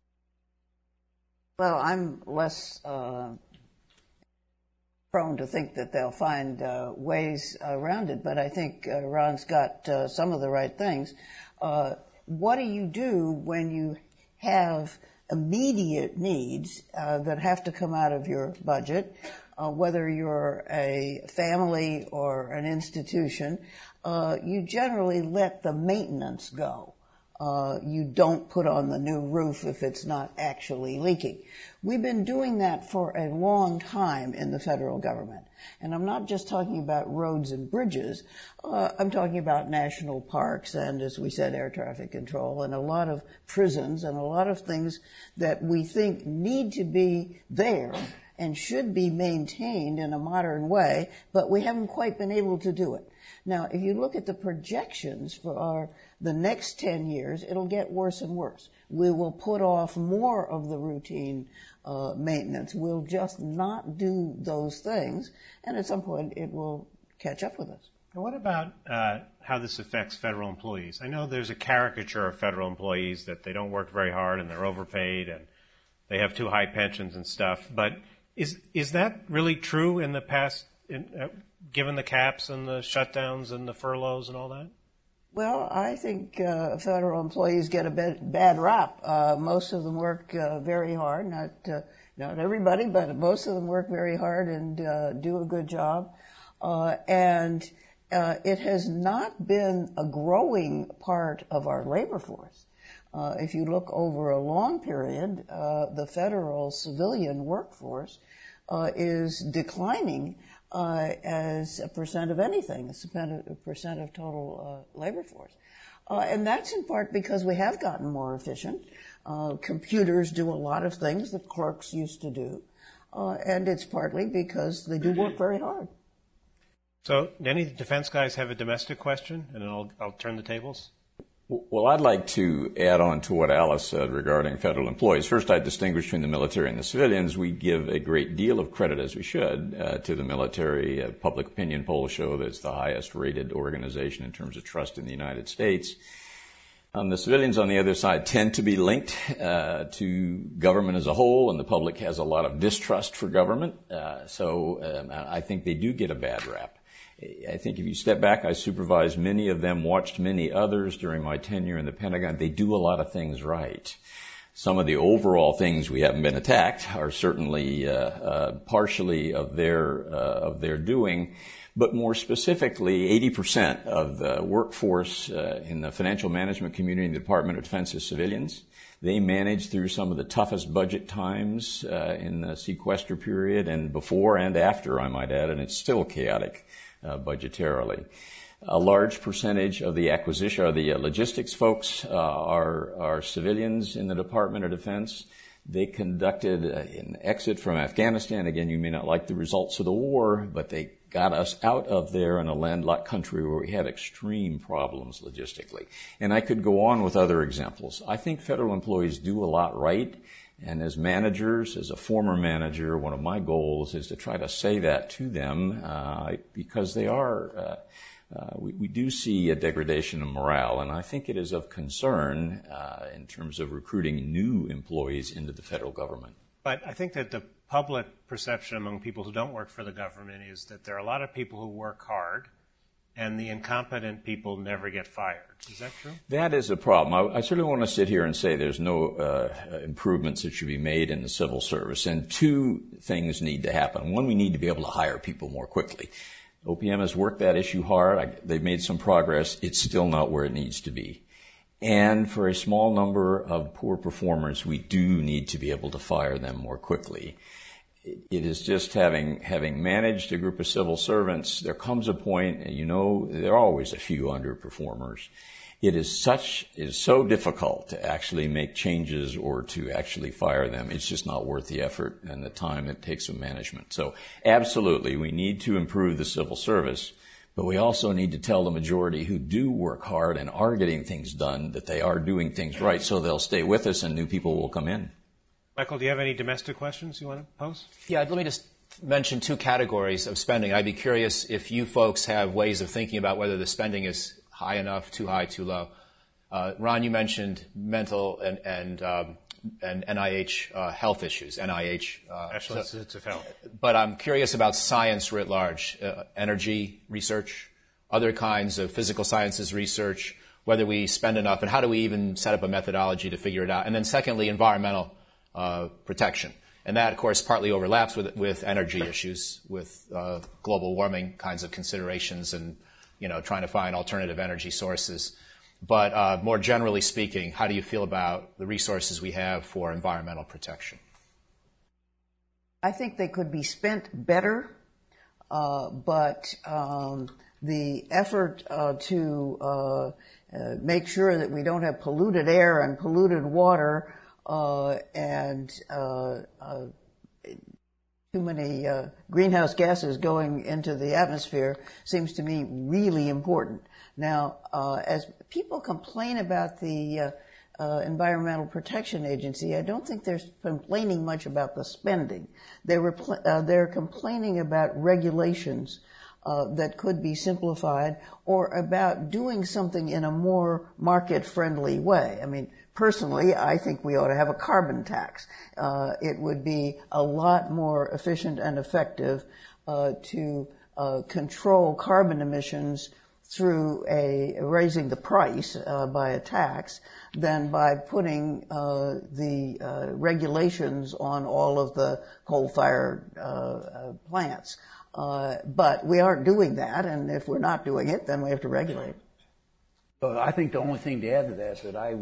Well, I'm less uh, prone to think that they'll find uh, ways around it, but I think uh, Ron's got uh, some of the right things. Uh, what do you do when you have immediate needs uh, that have to come out of your budget, uh, whether you're a family or an institution? Uh, you generally let the maintenance go. Uh, you don't put on the new roof if it's not actually leaking. We've been doing that for a long time in the federal government. And I'm not just talking about roads and bridges. Uh, I'm talking about national parks and, as we said, air traffic control and a lot of prisons and a lot of things that we think need to be there and should be maintained in a modern way, but we haven't quite been able to do it. Now, if you look at the projections for our, the next ten years, it'll get worse and worse. We will put off more of the routine uh, maintenance. We'll just not do those things, and at some point it will catch up with us. And what about uh, how this affects federal employees? I know there's a caricature of federal employees that they don't work very hard and they're overpaid and they have too high pensions and stuff, but is is that really true in the past, in, uh, given the caps and the shutdowns and the furloughs and all that? Well, I think uh, federal employees get a bad, bad rap. Uh, most of them work uh, very hard, not uh, not everybody, but most of them work very hard and uh, do a good job. Uh, and uh, it has not been a growing part of our labor force. Uh, if you look over a long period, uh, the federal civilian workforce uh, is declining uh, as a percent of anything, a percent of total uh, labor force. Uh, and that's in part because we have gotten more efficient. Uh, computers do a lot of things that clerks used to do. Uh, and it's partly because they do work very hard. So, any defense guys have a domestic question? And then I'll, I'll turn the tables. Well, I'd like to add on to what Alice said regarding federal employees. First, I'd distinguish between the military and the civilians. We give a great deal of credit, as we should, uh, to the military. Uh, public opinion polls show that it's the highest rated organization in terms of trust in the United States. Um, the civilians, on the other side, tend to be linked uh, to government as a whole, and the public has a lot of distrust for government. Uh, so um, I think they do get a bad rap. I think if you step back, I supervised many of them, watched many others during my tenure in the Pentagon. They do a lot of things right. Some of the overall things we haven't been attacked are certainly uh, uh, partially of their uh, of their doing, but more specifically, eighty percent of the workforce uh, in the financial management community in the Department of Defense is civilians. They managed through some of the toughest budget times uh, in the sequester period and before and after, I might add, and it's still chaotic. Uh, budgetarily. A large percentage of the acquisition, or the uh, logistics folks, uh, are, are civilians in the Department of Defense. They conducted uh, an exit from Afghanistan. Again, you may not like the results of the war, but they got us out of there in a landlocked country where we had extreme problems logistically. And I could go on with other examples. I think federal employees do a lot right. And as managers, as a former manager, one of my goals is to try to say that to them uh, because they are, uh, uh, we, we do see a degradation of morale. And I think it is of concern uh, in terms of recruiting new employees into the federal government. But I think that the public perception among people who don't work for the government is that there are a lot of people who work hard and the incompetent people never get fired. Is that true? That is a problem. I, I certainly want to sit here and say there's no uh, improvements that should be made in the civil service. And two things need to happen. One, we need to be able to hire people more quickly. O P M has worked that issue hard. I, they've made some progress. It's still not where it needs to be. And for a small number of poor performers, we do need to be able to fire them more quickly. It is just having having managed a group of civil servants, there comes a point, and you know, there are always a few underperformers. It is such, it is so difficult to actually make changes or to actually fire them. It's just not worth the effort and the time it takes of management. So absolutely, we need to improve the civil service, but we also need to tell the majority who do work hard and are getting things done that they are doing things right, so they'll stay with us and new people will come in. Michael, do you have any domestic questions you want to pose? Yeah, let me just mention two categories of spending. I'd be curious if you folks have ways of thinking about whether the spending is high enough, too high, too low. Uh, Ron, you mentioned mental and and, um, and N I H uh, health issues, N I H. Uh, National Institutes of Health. But I'm curious about science writ large, uh, energy research, other kinds of physical sciences research, whether we spend enough, and how do we even set up a methodology to figure it out. And then secondly, environmental Uh, protection. And that, of course, partly overlaps with with energy issues, with uh, global warming kinds of considerations and, you know, trying to find alternative energy sources. But uh, more generally speaking, how do you feel about the resources we have for environmental protection? I think they could be spent better, uh, but um, the effort uh, to uh, uh, make sure that we don't have polluted air and polluted water Uh, and uh, uh, too many uh, greenhouse gases going into the atmosphere seems to me really important. Now, uh, as people complain about the uh, uh, Environmental Protection Agency, I don't think they're complaining much about the spending. They're, repl- uh, they're complaining about regulations uh, that could be simplified, or about doing something in a more market-friendly way. I mean, personally, I think we ought to have a carbon tax. Uh, it would be a lot more efficient and effective uh, to uh, control carbon emissions through a raising the price uh, by a tax than by putting uh, the uh, regulations on all of the coal-fired uh, uh, plants. Uh, but we aren't doing that, and if we're not doing it, then we have to regulate. Uh, I think the only thing to add to that that I would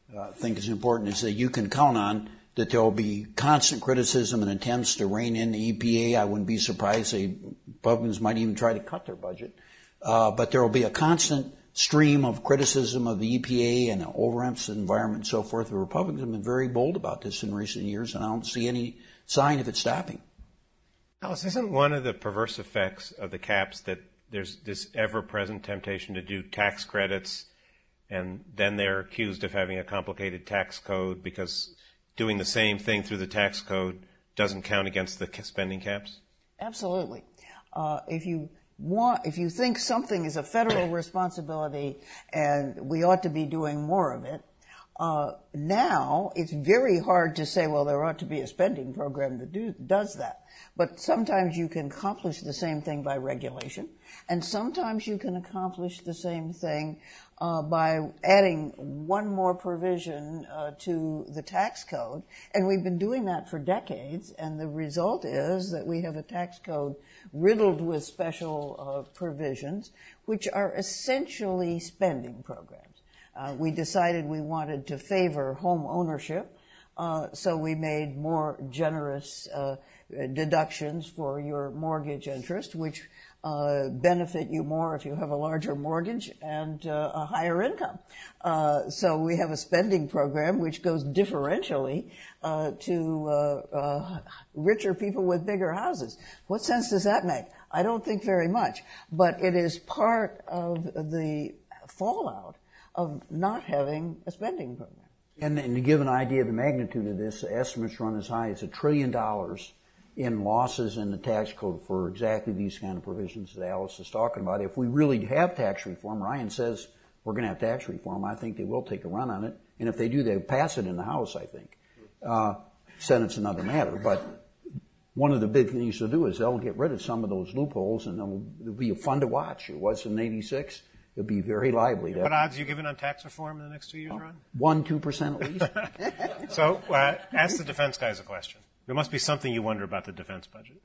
uh, think is important is that you can count on that there will be constant criticism and attempts to rein in the E P A. I wouldn't be surprised the Republicans might even try to cut their budget. Uh, but there will be a constant stream of criticism of the E P A and overemphasis of environment and so forth. The Republicans have been very bold about this in recent years, and I don't see any sign of it stopping. Alice, isn't one of the perverse effects of the caps that there's this ever-present temptation to do tax credits, and then they're accused of having a complicated tax code because doing the same thing through the tax code doesn't count against the spending caps? Absolutely. Uh, if you want, if you think something is a federal responsibility and we ought to be doing more of it, uh, now it's very hard to say, well, there ought to be a spending program that do, does that. But sometimes you can accomplish the same thing by regulation, and sometimes you can accomplish the same thing uh, by adding one more provision uh, to the tax code. And we've been doing that for decades, and the result is that we have a tax code riddled with special uh, provisions, which are essentially spending programs. Uh, we decided we wanted to favor home ownership, uh, so we made more generous uh, deductions for your mortgage interest, which uh, benefit you more if you have a larger mortgage and uh, a higher income. Uh, so we have a spending program which goes differentially uh, to uh, uh, richer people with bigger houses. What sense does that make? I don't think very much, but it is part of the fallout of not having a spending program. And, and to give an idea of the magnitude of this, the estimates run as high as a trillion dollars in losses in the tax code for exactly these kind of provisions that Alice is talking about. If we really have tax reform, Ryan says we're going to have tax reform. I think they will take a run on it. And if they do, they'll pass it in the House, I think. Uh, Senate's another matter. But one of the big things they'll do is they'll get rid of some of those loopholes, and it'll, it'll be fun to watch. It was in eighty-six. It'll be very lively. What odds are you giving on tax reform in the next two years, Ron? One, two percent at least. So uh, ask the defense guys a question. There must be something you wonder about the defense budget.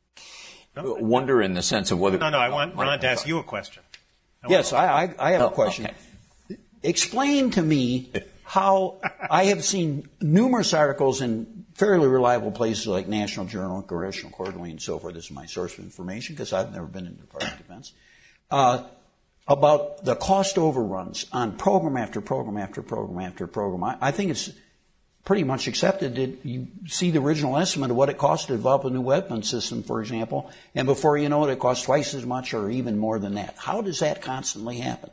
No? Wonder in the sense of whether... No, no, I want Ron to ask you a question. I yes, I, I, I have oh, a question. Okay. Explain to me how I have seen numerous articles in fairly reliable places like National Journal, Congressional Quarterly, and so forth. This is my source of information because I've never been in the Department of Defense. Uh, about the cost overruns on program after program after program after program. I, I think it's pretty much accepted that you see the original estimate of what it costs to develop a new weapon system, for example, and before you know it, it costs twice as much or even more than that. How does that constantly happen?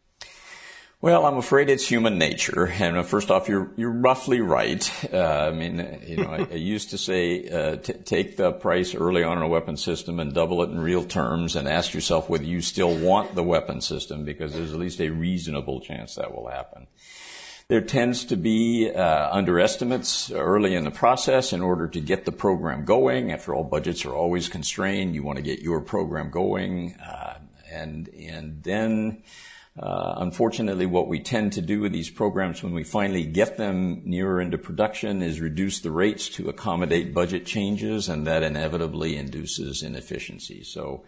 Well, I'm afraid it's human nature. And first off, you're you're roughly right. Uh, I mean, you know, I, I used to say, uh, t- take the price early on in a weapon system and double it in real terms, and ask yourself whether you still want the weapon system, because there's at least a reasonable chance that will happen. There tends to be uh, underestimates early in the process in order to get the program going. After all, budgets are always constrained. You want to get your program going, uh, and and then. Uh, unfortunately, what we tend to do with these programs when we finally get them nearer into production is reduce the rates to accommodate budget changes, and that inevitably induces inefficiency. So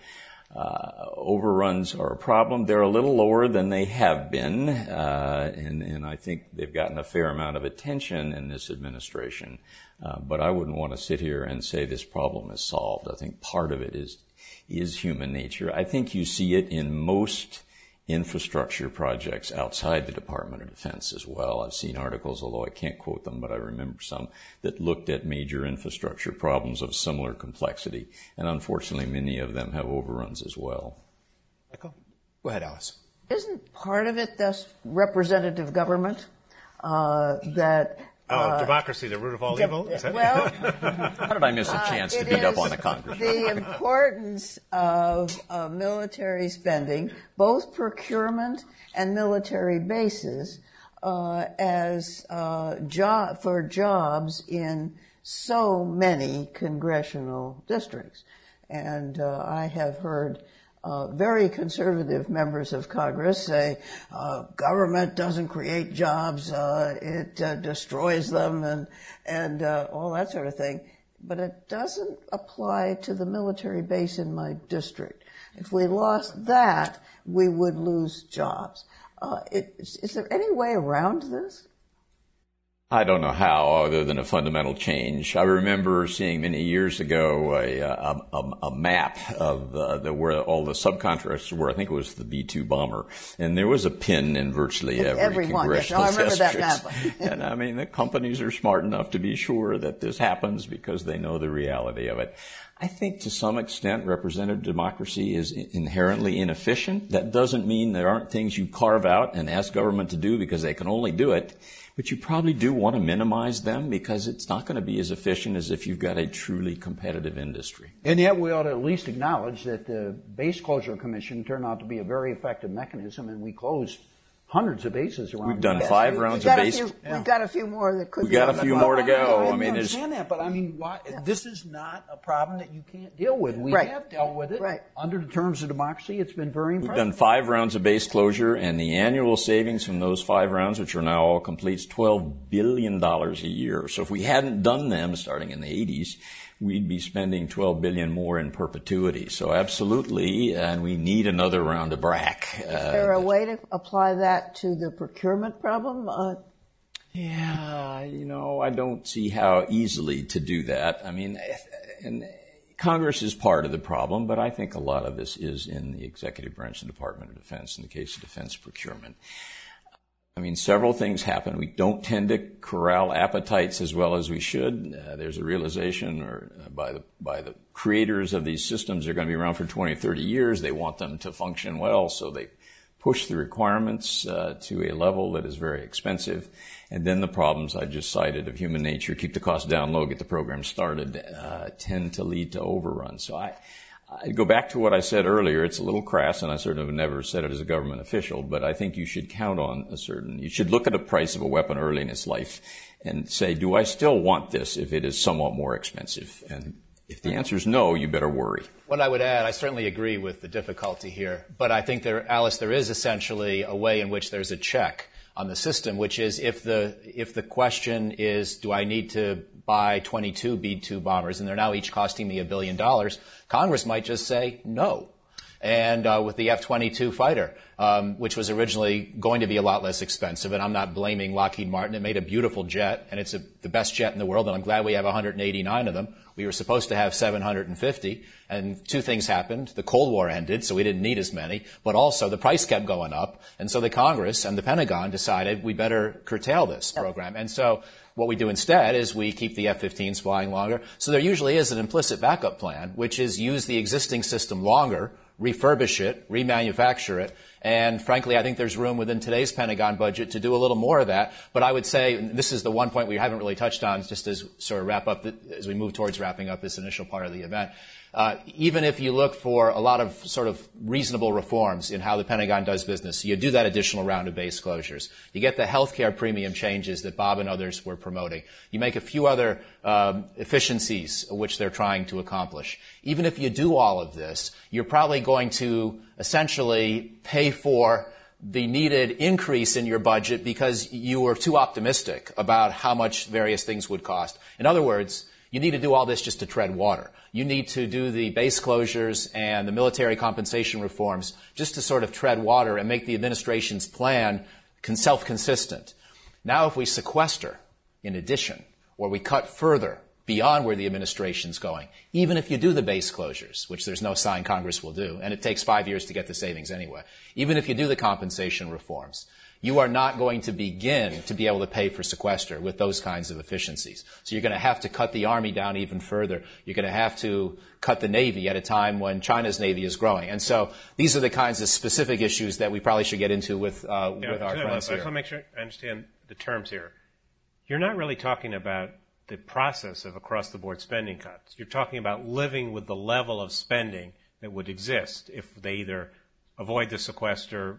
uh, overruns are a problem. They're a little lower than they have been, uh, and, and I think they've gotten a fair amount of attention in this administration. Uh, but I wouldn't want to sit here and say this problem is solved. I think part of it is is human nature. I think you see it in most infrastructure projects outside the Department of Defense as well. I've seen articles, although I can't quote them, but I remember some that looked at major infrastructure problems of similar complexity. And unfortunately, many of them have overruns as well. Michael? Go ahead, Alice. Isn't part of it thus representative government uh, that... Oh, uh, democracy, the root of all evil? Is that well, How did I miss a chance uh, to beat up on is the Congress? The importance of uh, military spending, both procurement and military bases, uh, as uh, job for jobs in so many congressional districts. And uh, I have heard Uh, very conservative members of Congress say uh, government doesn't create jobs, uh, it uh, destroys them, and and uh, all that sort of thing. But it doesn't apply to the military base in my district. If we lost that, we would lose jobs. Uh, it, is, is there any way around this? I don't know how, other than a fundamental change. I remember seeing many years ago a, a, a, a map of uh, the, where all the subcontractors were. I think it was the B two bomber, and there was a pin in virtually every Everyone, congressional yes. Oh, I remember that district. map. And I mean, the companies are smart enough to be sure that this happens because they know the reality of it. I think to some extent representative democracy is inherently inefficient. That doesn't mean there aren't things you carve out and ask government to do because they can only do it. But you probably do want to minimize them because it's not going to be as efficient as if you've got a truly competitive industry. And yet we ought to at least acknowledge that the Base Closure Commission turned out to be a very effective mechanism, and we closed hundreds of bases around. We've done the five We've rounds got of a base. few- Yeah. We've got a few more that could We be got on a the few clock. more to go. I, I mean, there's understand that, but I mean, why, this is not a problem that you can't deal with. We Right. have dealt with it. Right. Under the terms of democracy, it's been very We've impressive. done five rounds of base closure, and the annual savings from those five rounds, which are now all complete, is twelve billion dollars a year. So if we hadn't done them starting in the eighties, we'd be spending twelve billion dollars more in perpetuity. So absolutely, and we need another round of B R A C. Uh, Is there a way to apply that to the procurement problem? Uh, Yeah, you know, I don't see how easily to do that. I mean, and Congress is part of the problem, but I think a lot of this is in the executive branch of the Department of Defense in the case of defense procurement. I mean, several things happen. We don't tend to corral appetites as well as we should. Uh, there's a realization or uh, by the by the creators of these systems, they're going to be around for twenty, thirty years. They want them to function well, so they push the requirements uh, to a level that is very expensive. And then the problems I just cited of human nature, keep the cost down low, get the program started, uh, tend to lead to overruns. So I, I go back to what I said earlier. It's a little crass, and I certainly have never said it as a government official, but I think you should count on a certain, you should look at the price of a weapon early in its life and say, do I still want this if it is somewhat more expensive? And if the answer is no, you better worry. What I would add, I certainly agree with the difficulty here, but I think there, Alice, there is essentially a way in which there's a check on the system, which is if the if the question is, do I need to buy twenty-two B two bombers, and they're now each costing me a billion dollars, Congress might just say no. And uh, with the F twenty-two fighter, um, which was originally going to be a lot less expensive, and I'm not blaming Lockheed Martin. It made a beautiful jet, and it's a, the best jet in the world, and I'm glad we have one hundred eighty-nine of them. We were supposed to have seven hundred fifty, and two things happened. The Cold War ended, so we didn't need as many, but also the price kept going up, and so the Congress and the Pentagon decided we better curtail this program. And so what we do instead is we keep the F fifteens flying longer. So there usually is an implicit backup plan, which is use the existing system longer, refurbish it, remanufacture it, and frankly, I think there's room within today's Pentagon budget to do a little more of that. But I would say, and this is the one point we haven't really touched on, just as sort of wrap up, the, as we move towards wrapping up this initial part of the event. Uh, even if you look for a lot of sort of reasonable reforms in how the Pentagon does business, you do that additional round of base closures. You get the healthcare premium changes that Bob and others were promoting. You make a few other um, efficiencies which they're trying to accomplish. Even if you do all of this, you're probably going to essentially pay for the needed increase in your budget because you were too optimistic about how much various things would cost. In other words, you need to do all this just to tread water. You need to do the base closures and the military compensation reforms just to sort of tread water and make the administration's plan self-consistent. Now if we sequester, in addition, or we cut further beyond where the administration's going, even if you do the base closures, which there's no sign Congress will do, and it takes five years to get the savings anyway, even if you do the compensation reforms, you are not going to begin to be able to pay for sequester with those kinds of efficiencies. So you're going to have to cut the Army down even further. You're going to have to cut the Navy at a time when China's Navy is growing. And so these are the kinds of specific issues that we probably should get into with, uh, yeah, with our so friends I here. just want to make sure I understand the terms here. You're not really talking about the process of across-the-board spending cuts. You're talking about living with the level of spending that would exist if they either avoid the sequester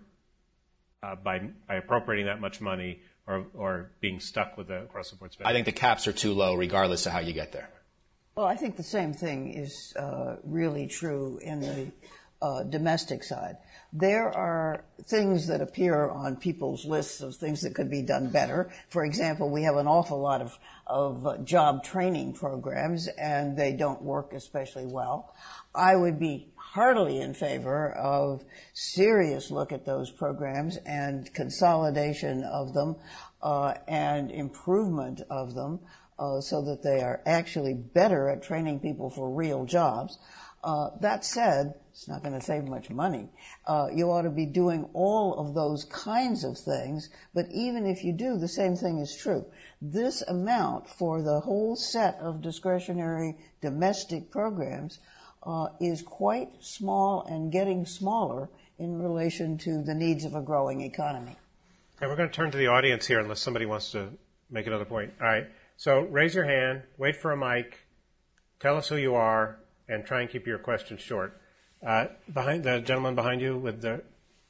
Uh, by, by appropriating that much money or, or being stuck with the across-the-board spending? I think the caps are too low regardless of how you get there. Well, I think the same thing is uh, really true in the uh, domestic side. There are things that appear on people's lists of things that could be done better. For example, we have an awful lot of, of uh, job training programs, and they don't work especially well. I would be heartily in favor of serious look at those programs and consolidation of them. uh, and improvement of them uh, so that they are actually better at training people for real jobs. Uh, that said, it's not going to save much money. Uh, you ought to be doing all of those kinds of things, but even if you do, the same thing is true. This amount for the whole set of discretionary domestic programs uh, is quite small and getting smaller in relation to the needs of a growing economy. Okay, we're going to turn to the audience here unless somebody wants to make another point. All right, so raise your hand, wait for a mic, tell us who you are, and try and keep your questions short. Uh, behind the gentleman behind you with the...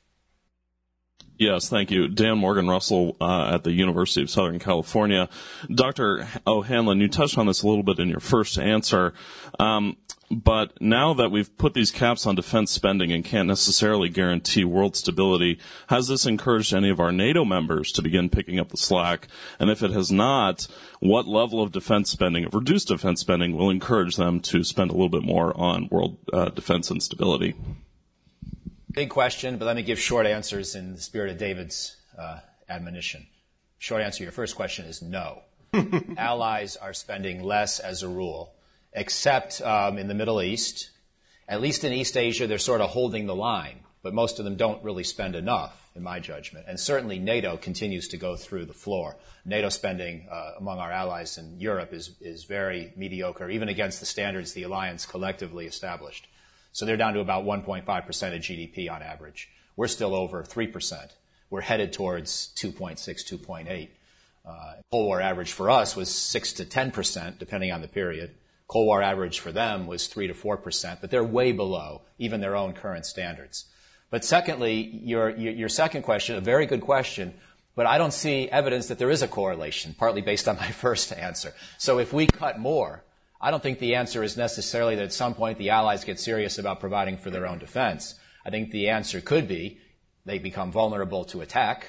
Yes, thank you. Dan Morgan Russell uh, at the University of Southern California. Doctor O'Hanlon, you touched on this a little bit in your first answer, um, but now that we've put these caps on defense spending and can't necessarily guarantee world stability, has this encouraged any of our NATO members to begin picking up the slack? And if it has not, what level of defense spending, of reduced defense spending, will encourage them to spend a little bit more on world uh, defense and stability? Big question, but let me give short answers in the spirit of David's uh, admonition. Short answer to your first question is no. Allies are spending less as a rule, except um, in the Middle East. At least in East Asia, they're sort of holding the line, but most of them don't really spend enough, in my judgment. And certainly NATO continues to go through the floor. NATO spending uh, among our allies in Europe is, is very mediocre, even against the standards the alliance collectively established. So they're down to about one point five percent of G D P on average. We're still over three percent. We're headed towards two point six, two point eight. Uh, Cold War average for us was six to ten percent, depending on the period. Cold War average for them was three to four percent, but they're way below even their own current standards. But secondly, your, your, your second question, a very good question, but I don't see evidence that there is a correlation, partly based on my first answer. So if we cut more, I don't think the answer is necessarily that at some point the Allies get serious about providing for their own defense. I think the answer could be they become vulnerable to attack,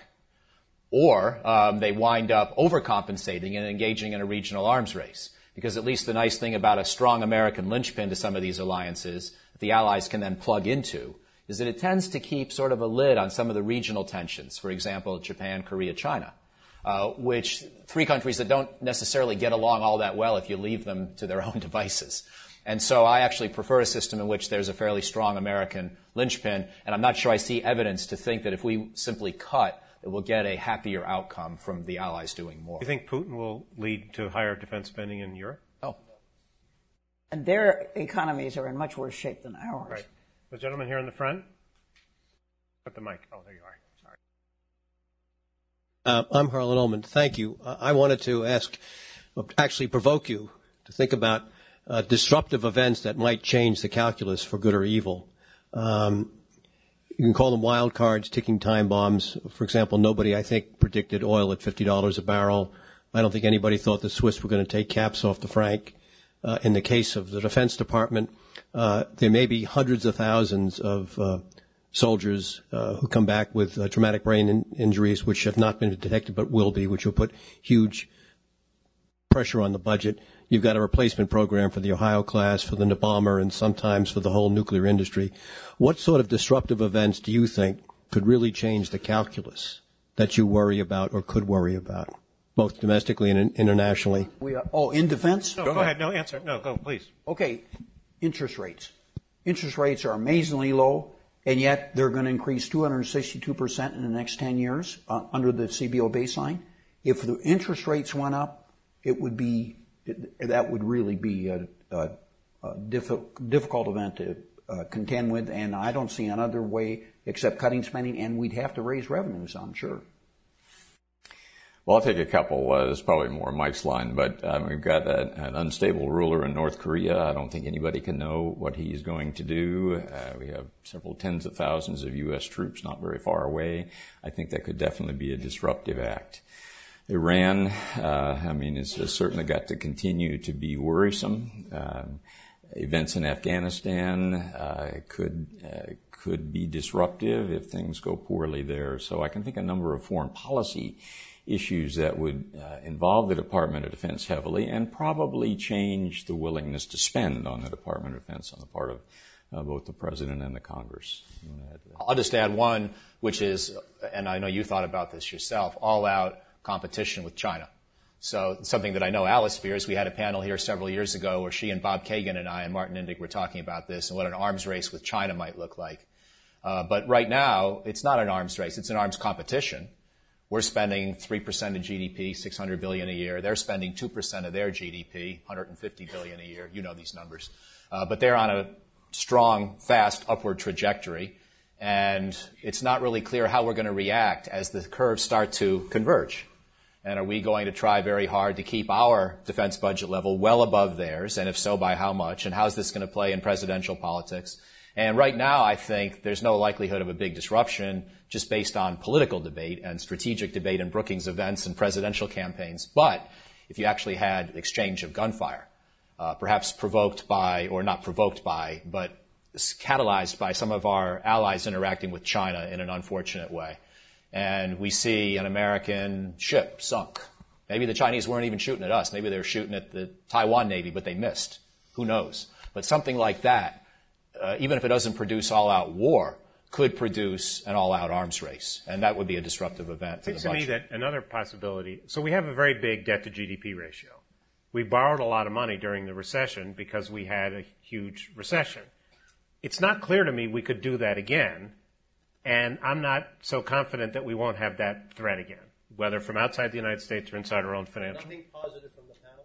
or um, they wind up overcompensating and engaging in a regional arms race. Because at least the nice thing about a strong American linchpin to some of these alliances that the Allies can then plug into is that it tends to keep sort of a lid on some of the regional tensions. For example, Japan, Korea, China. Uh, which three countries that don't necessarily get along all that well if you leave them to their own devices. And so I actually prefer a system in which there's a fairly strong American linchpin, and I'm not sure I see evidence to think that if we simply cut, that we'll get a happier outcome from the Allies doing more. Do you think Putin will lead to higher defense spending in Europe? Oh. And their economies are in much worse shape than ours. Right. The gentleman here in the front. Put the mic. Oh, there you are. Uh, I'm Harlan Ullman. Thank you. Uh, I wanted to ask, actually provoke you to think about uh, disruptive events that might change the calculus for good or evil. Um, you can call them wild cards, ticking time bombs. For example, nobody, I think, predicted oil at fifty dollars a barrel. I don't think anybody thought the Swiss were going to take caps off the franc. Uh, in the case of the Defense Department, uh, there may be hundreds of thousands of uh, soldiers uh, who come back with uh, traumatic brain in- injuries which have not been detected but will be, which will put huge pressure on the budget. You've got a replacement program for the Ohio class, for the bomber, and sometimes for the whole nuclear industry. What sort of disruptive events do you think could really change the calculus that you worry about or could worry about, both domestically and internationally? We are, oh, in defense? No, go, go ahead. ahead. No, answer. No, go, please. Okay, interest rates. Interest rates are amazingly low. And yet they're going to increase two hundred sixty-two percent in the next ten years uh, under the C B O baseline. If the interest rates went up, it would be it, that would really be a, a, a diffi- difficult event to uh, contend with. And I don't see another way except cutting spending, and we'd have to raise revenues, I'm sure. Well, I'll take a couple. Uh, it's probably more Mike's line, but um, we've got a, an unstable ruler in North Korea. I don't think anybody can know what he's going to do. Uh, we have several tens of thousands of U S troops not very far away. I think that could definitely be a disruptive act. Iran, uh, I mean, it's, it's certainly got to continue to be worrisome. Um, events in Afghanistan uh, could uh, could be disruptive if things go poorly there. So I can think a number of foreign policy issues that would uh, involve the Department of Defense heavily and probably change the willingness to spend on the Department of Defense on the part of uh, both the President and the Congress. You want to add to that? I'll just add one, which is, and I know you thought about this yourself, all-out competition with China. So something that I know Alice fears, we had a panel here several years ago where she and Bob Kagan and I and Martin Indyk were talking about this and what an arms race with China might look like. Uh, but right now, it's not an arms race, it's an arms competition. We're spending three percent of G D P, six hundred billion dollars a year. They're spending two percent of their G D P, one hundred fifty billion dollars a year. You know these numbers. Uh, but they're on a strong, fast upward trajectory. And it's not really clear how we're going to react as the curves start to converge. And are we going to try very hard to keep our defense budget level well above theirs? And if so, by how much? And how's this going to play in presidential politics? And right now, I think there's no likelihood of a big disruption just based on political debate and strategic debate in Brookings events and presidential campaigns. But if you actually had exchange of gunfire, uh, perhaps provoked by, or not provoked by, but catalyzed by some of our allies interacting with China in an unfortunate way, and we see an American ship sunk. Maybe the Chinese weren't even shooting at us. Maybe they were shooting at the Taiwan Navy, but they missed. Who knows? But something like that, Uh, even if it doesn't produce all-out war, could produce an all-out arms race, and that would be a disruptive event for the budget. It seems to me that another possibility, so we have a very big debt-to-G D P ratio. We borrowed a lot of money during the recession because we had a huge recession. It's not clear to me we could do that again, and I'm not so confident that we won't have that threat again, whether from outside the United States or inside our own financial. Nothing positive from the panel?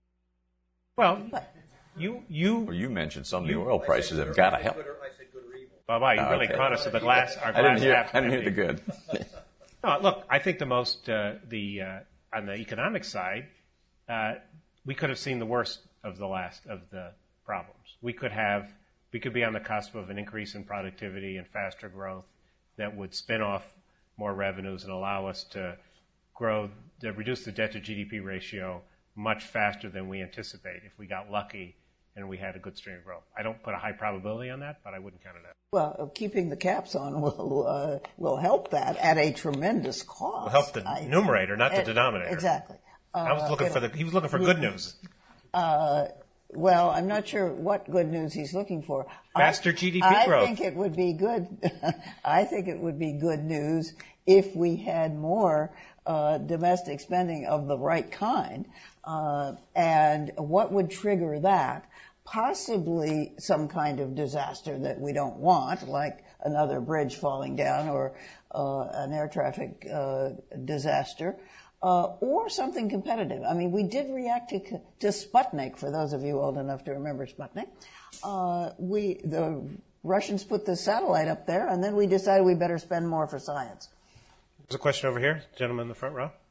Well, you you Well, you mentioned some of the oil prices have got to help. I said good or evil. Bye-bye, you really Okay. caught us at the glass, our I glass didn't hear. half I didn't hear empty. the good. No, look, I think the most, uh, the uh, on the economic side, uh, we could have seen the worst of the last of the problems. We could have, we could be on the cusp of an increase in productivity and faster growth that would spin off more revenues and allow us to grow, to reduce the debt to G D P ratio much faster than we anticipate if we got lucky and we had a good stream of growth. I don't put a high probability on that, but I wouldn't count it out. Well, keeping the caps on will uh, will help that at a tremendous cost. Will help the I, numerator, not the uh, denominator. Exactly. Uh, I was looking for the. He was looking for good news. Uh, well, I'm not sure what good news he's looking for. Faster I, G D P I growth. I think it would be good. I think it would be good news if we had more uh, domestic spending of the right kind. Uh, and what would trigger that? Possibly some kind of disaster that we don't want, like another bridge falling down or uh, an air traffic uh, disaster, uh, or something competitive. I mean, we did react to, to Sputnik, for those of you old enough to remember Sputnik. Uh, we, the Russians put the satellite up there, and then we decided we better spend more for science. There's a question over here. Gentleman in the front row.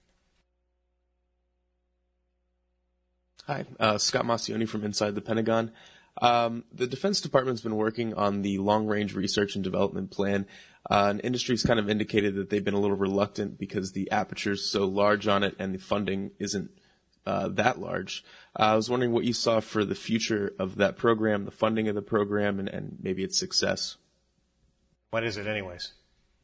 Hi, uh, Scott Massioni from Inside the Pentagon. Um, the Defense Department's been working on the long-range research and development plan, uh, and industry's kind of indicated that they've been a little reluctant because the aperture's so large on it and the funding isn't uh, that large. Uh, I was wondering what you saw for the future of that program, the funding of the program, and, and maybe its success. What is it, anyways?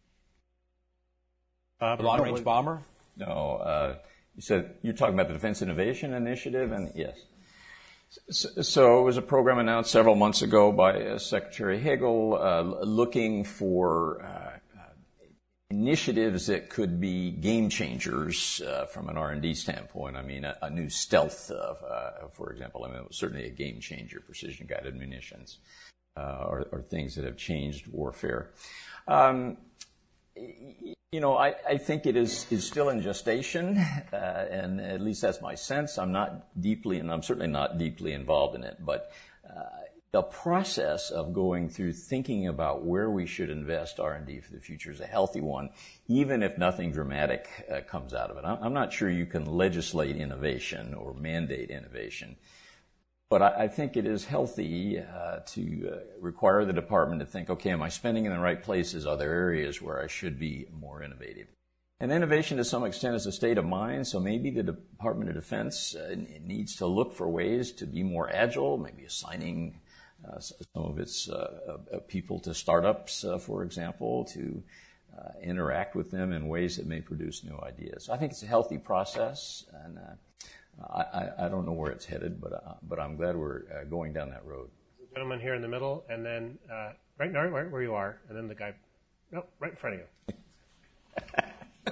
The long-range bomber? No. Uh, you said you're talking about the Defense Innovation Initiative, and yes. So, so it was a program announced several months ago by uh, Secretary Hagel, uh, looking for uh, initiatives that could be game changers uh, from an R and D standpoint. I mean, a, a new stealth, uh, uh, for example. I mean, it was certainly a game changer. Precision-guided munitions uh, are, are things that have changed warfare. Um, You know, I, I think it is, is still in gestation, uh, and at least that's my sense. I'm not deeply, and I'm certainly not deeply involved in it, but uh, the process of going through thinking about where we should invest R and D for the future is a healthy one, even if nothing dramatic uh, comes out of it. I'm not sure you can legislate innovation or mandate innovation. But I, I think it is healthy uh, to uh, require the department to think, okay, am I spending in the right places? Are there areas where I should be more innovative? And innovation to some extent is a state of mind, so maybe the Department of Defense uh, needs to look for ways to be more agile, maybe assigning uh, some of its uh, uh, people to startups, uh, for example, to uh, interact with them in ways that may produce new ideas. I think it's a healthy process, and uh, I, I don't know where it's headed, but uh, but I'm glad we're uh, going down that road. The gentleman here in the middle, and then uh, right, right, right where you are, and then the guy, no, right in front of you.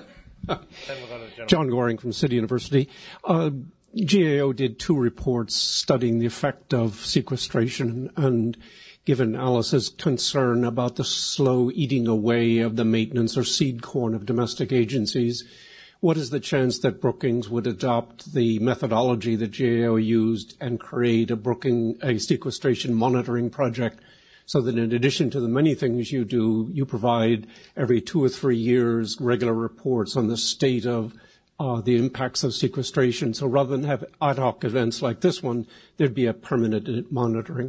Then we'll go to the gentleman. John Goring from City University. Uh, G A O did two reports studying the effect of sequestration, and given Alice's concern about the slow eating away of the maintenance or seed corn of domestic agencies, what is the chance that Brookings would adopt the methodology that G A O used and create a Brookings, a sequestration monitoring project, so that in addition to the many things you do, you provide every two or three years regular reports on the state of uh, the impacts of sequestration? So rather than have ad hoc events like this one, there'd be a permanent monitoring.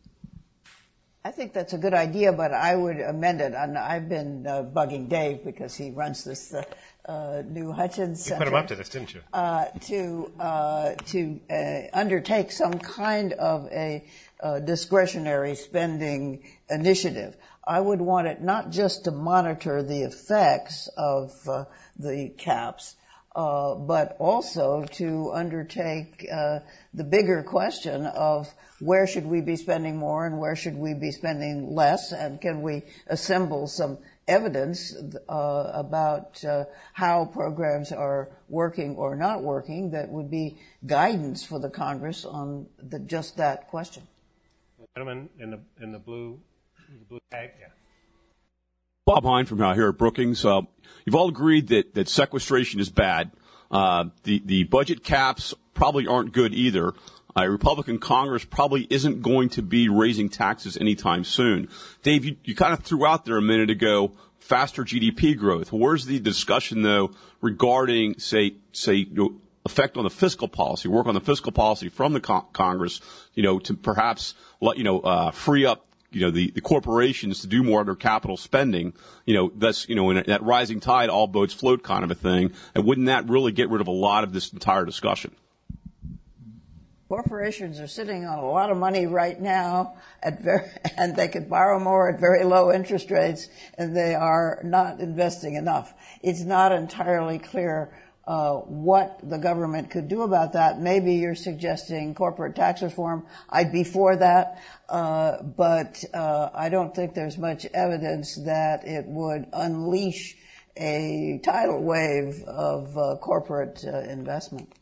I think that's a good idea, but I would amend it. And I've been uh, bugging Dave because he runs this uh, uh, new Hutchins Center. You put him up to this, didn't you? Uh, to uh, to uh, undertake some kind of a uh, discretionary spending initiative. I would want it not just to monitor the effects of uh, the caps, uh, but also to undertake uh, the bigger question of where should we be spending more and where should we be spending less, and can we assemble some evidence uh, about uh, how programs are working or not working that would be guidance for the Congress on the, just that question. Gentleman in the in the blue, the blue tag, yeah. Bob Hine from uh, here at Brookings. Uh, you've all agreed that, that sequestration is bad. Uh, the, the budget caps probably aren't good either. A Republican Congress probably isn't going to be raising taxes anytime soon. Dave, you, you kind of threw out there a minute ago faster G D P growth. Where's the discussion, though, regarding, say, say, you know, effect on the fiscal policy, work on the fiscal policy from the con- Congress, you know, to perhaps let, you know, uh, free up, you know, the, the corporations to do more of their capital spending, you know, thus, you know, in that rising tide, all boats float kind of a thing. And wouldn't that really get rid of a lot of this entire discussion? Corporations are sitting on a lot of money right now, at very, and they could borrow more at very low interest rates, and they are not investing enough. It's not entirely clear uh, what the government could do about that. Maybe you're suggesting corporate tax reform. I'd be for that, uh, but uh, I don't think there's much evidence that it would unleash a tidal wave of uh, corporate uh, investment.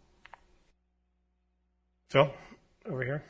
Phil, over here.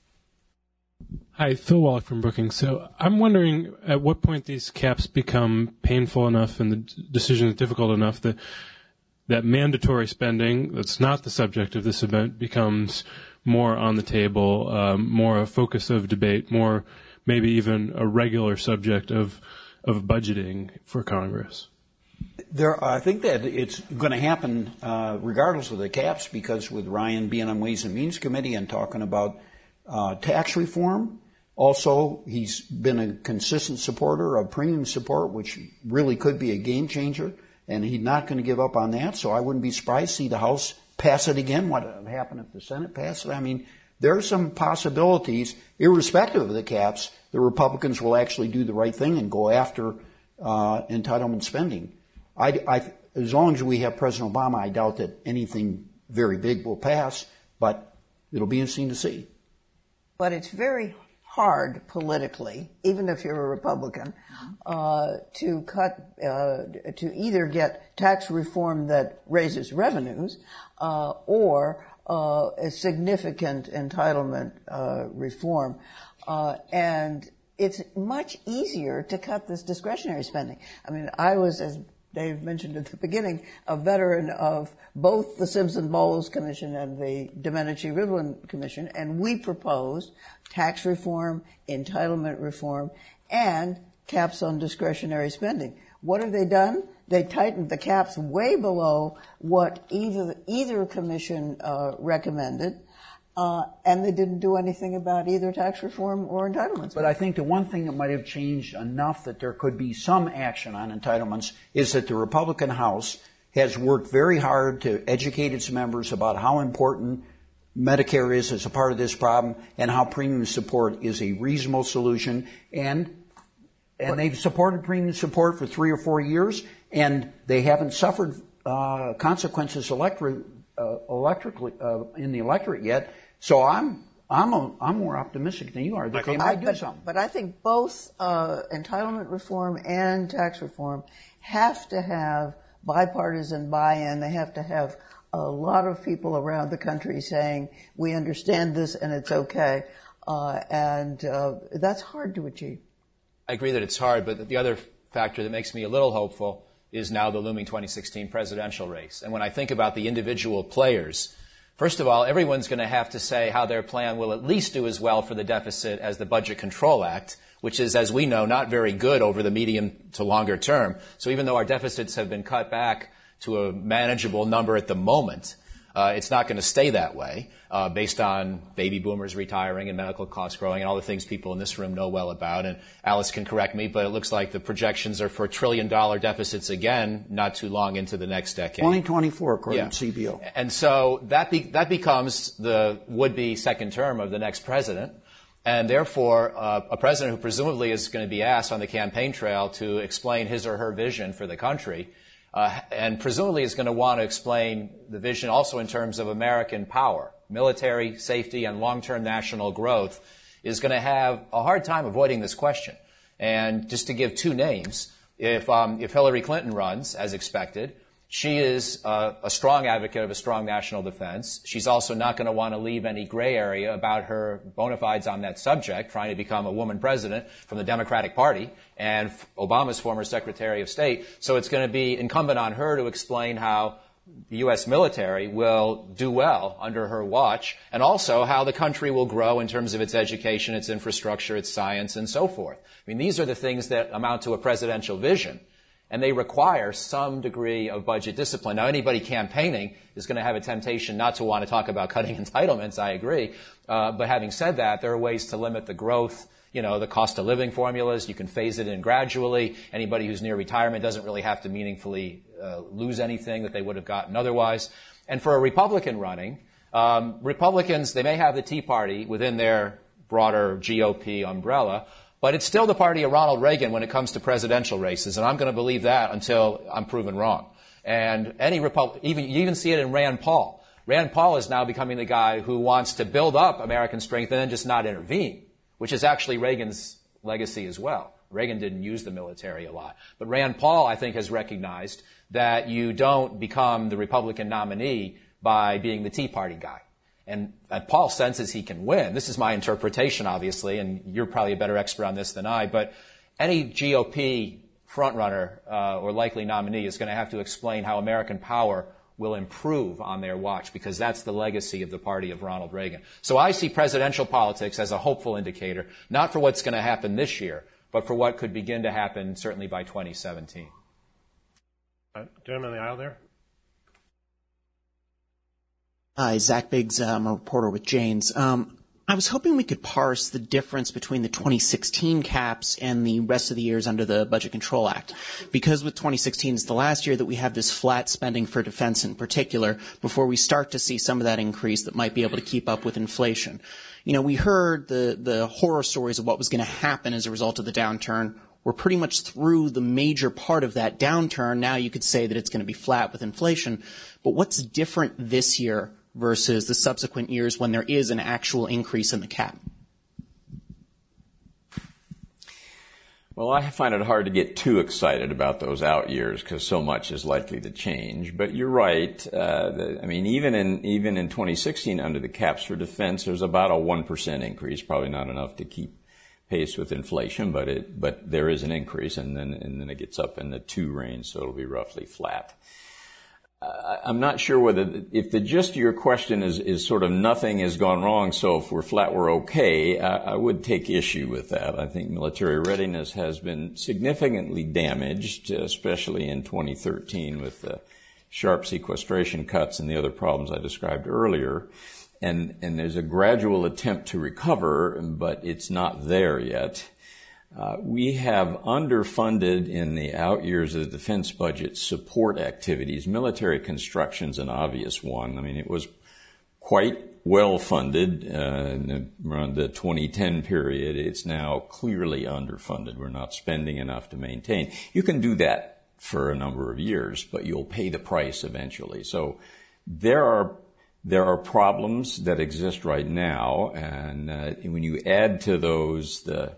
Hi, Phil Wallach from Brookings. So I'm wondering at what point these caps become painful enough and the d- decision is difficult enough that that mandatory spending that's not the subject of this event becomes more on the table, um, more a focus of debate, more maybe even a regular subject of of budgeting for Congress. There, I think that it's going to happen uh, regardless of the caps, because with Ryan being on Ways and Means Committee and talking about uh, tax reform, also he's been a consistent supporter of premium support, which really could be a game changer, and he's not going to give up on that. So I wouldn't be surprised to see the House pass it again. What would happen if the Senate passed it? I mean, there are some possibilities, irrespective of the caps, the Republicans will actually do the right thing and go after uh, entitlement spending. I, I, as long as we have President Obama, I doubt that anything very big will pass, but it'll be interesting to see. But it's very hard politically, even if you're a Republican, uh, to cut, uh, to either get tax reform that raises revenues uh, or uh, a significant entitlement uh, reform. Uh, and it's much easier to cut this discretionary spending. I mean, I was, as Dave mentioned at the beginning, a veteran of both the Simpson-Bowles Commission and the Domenici-Rivlin Commission, and we proposed tax reform, entitlement reform, and caps on discretionary spending. What have they done? They tightened the caps way below what either either commission uh, recommended, uh, and they didn't do anything about either tax reform or entitlements. But I think the one thing that might have changed enough that there could be some action on entitlements is that the Republican House has worked very hard to educate its members about how important Medicare is as a part of this problem and how premium support is a reasonable solution. And and they've supported premium support for three or four years, and they haven't suffered uh, consequences electorate, uh, electrically uh, in the electorate yet. So I'm I'm a, I'm more optimistic than you are that they might do but, something. But I think both uh, entitlement reform and tax reform have to have bipartisan buy-in. They have to have a lot of people around the country saying, we understand this and it's okay. Uh, and uh, that's hard to achieve. I agree that it's hard, but the other factor that makes me a little hopeful is now the looming twenty sixteen presidential race. And when I think about the individual players, first of all, everyone's going to have to say how their plan will at least do as well for the deficit as the Budget Control Act, which is, as we know, not very good over the medium to longer term. So even though our deficits have been cut back to a manageable number at the moment, uh, it's not going to stay that way uh, based on baby boomers retiring and medical costs growing and all the things people in this room know well about. And Alice can correct me, but it looks like the projections are for trillion dollar deficits again not too long into the next decade. twenty twenty-four, according yeah. to C B O. And so that be, that becomes the would-be second term of the next president. And therefore, uh, a president who presumably is going to be asked on the campaign trail to explain his or her vision for the country, uh, and presumably is going to want to explain the vision also in terms of American power, military, safety, and long-term national growth, is going to have a hard time avoiding this question. And just to give two names, if, um, if Hillary Clinton runs, as expected, she is uh, a strong advocate of a strong national defense. She's also not going to want to leave any gray area about her bona fides on that subject, trying to become a woman president from the Democratic Party and Obama's former Secretary of State. So it's going to be incumbent on her to explain how the U S military will do well under her watch, and also how the country will grow in terms of its education, its infrastructure, its science, and so forth. I mean, these are the things that amount to a presidential vision. And they require some degree of budget discipline. Now, anybody campaigning is going to have a temptation not to want to talk about cutting entitlements, I agree. Uh, but having said that, there are ways to limit the growth, you know, the cost of living formulas. You can phase it in gradually. Anybody who's near retirement doesn't really have to meaningfully uh, lose anything that they would have gotten otherwise. And for a Republican running, um, Republicans, they may have the Tea Party within their broader G O P umbrella, but it's still the party of Ronald Reagan when it comes to presidential races, and I'm going to believe that until I'm proven wrong. And any Republic, even you even see it in Rand Paul. Rand Paul is now becoming the guy who wants to build up American strength and then just not intervene, which is actually Reagan's legacy as well. Reagan didn't use the military a lot, but Rand Paul, I think, has recognized that you don't become the Republican nominee by being the Tea Party guy. And uh, Paul senses he can win. This is my interpretation, obviously, and you're probably a better expert on this than I, but any G O P frontrunner uh, or likely nominee is going to have to explain how American power will improve on their watch, because that's the legacy of the party of Ronald Reagan. So I see presidential politics as a hopeful indicator, not for what's going to happen this year, but for what could begin to happen certainly by twenty seventeen. Uh, gentleman in the aisle there. Hi, Zach Biggs. I'm a reporter with Janes. Um, I was hoping we could parse the difference between the twenty sixteen caps and the rest of the years under the Budget Control Act. Because with twenty sixteen, it's the last year that we have this flat spending for defense in particular before we start to see some of that increase that might be able to keep up with inflation. You know, we heard the, the horror stories of what was going to happen as a result of the downturn. We're pretty much through the major part of that downturn. Now you could say that it's going to be flat with inflation. But what's different this year versus the subsequent years when there is an actual increase in the cap? Well, I find it hard to get too excited about those out years because so much is likely to change. But you're right. Uh, the, I mean, even in even in twenty sixteen, under the caps for defense, there's about a one percent increase. Probably not enough to keep pace with inflation, but it but there is an increase, and then and then it gets up in the two range, so it'll be roughly flat. Uh, I'm not sure whether, if the gist of your question is, is sort of nothing has gone wrong, so if we're flat, we're okay, I, I would take issue with that. I think military readiness has been significantly damaged, especially in twenty thirteen with the sharp sequestration cuts and the other problems I described earlier. And, and there's a gradual attempt to recover, but it's not there yet. Uh, we have underfunded in the out years of the defense budget support activities. Military construction's an obvious one. I mean, it was quite well funded uh, around the twenty ten period. It's now clearly underfunded. We're not spending enough to maintain. You can do that for a number of years, but you'll pay the price eventually. So there are there are problems that exist right now, and uh, when you add to those the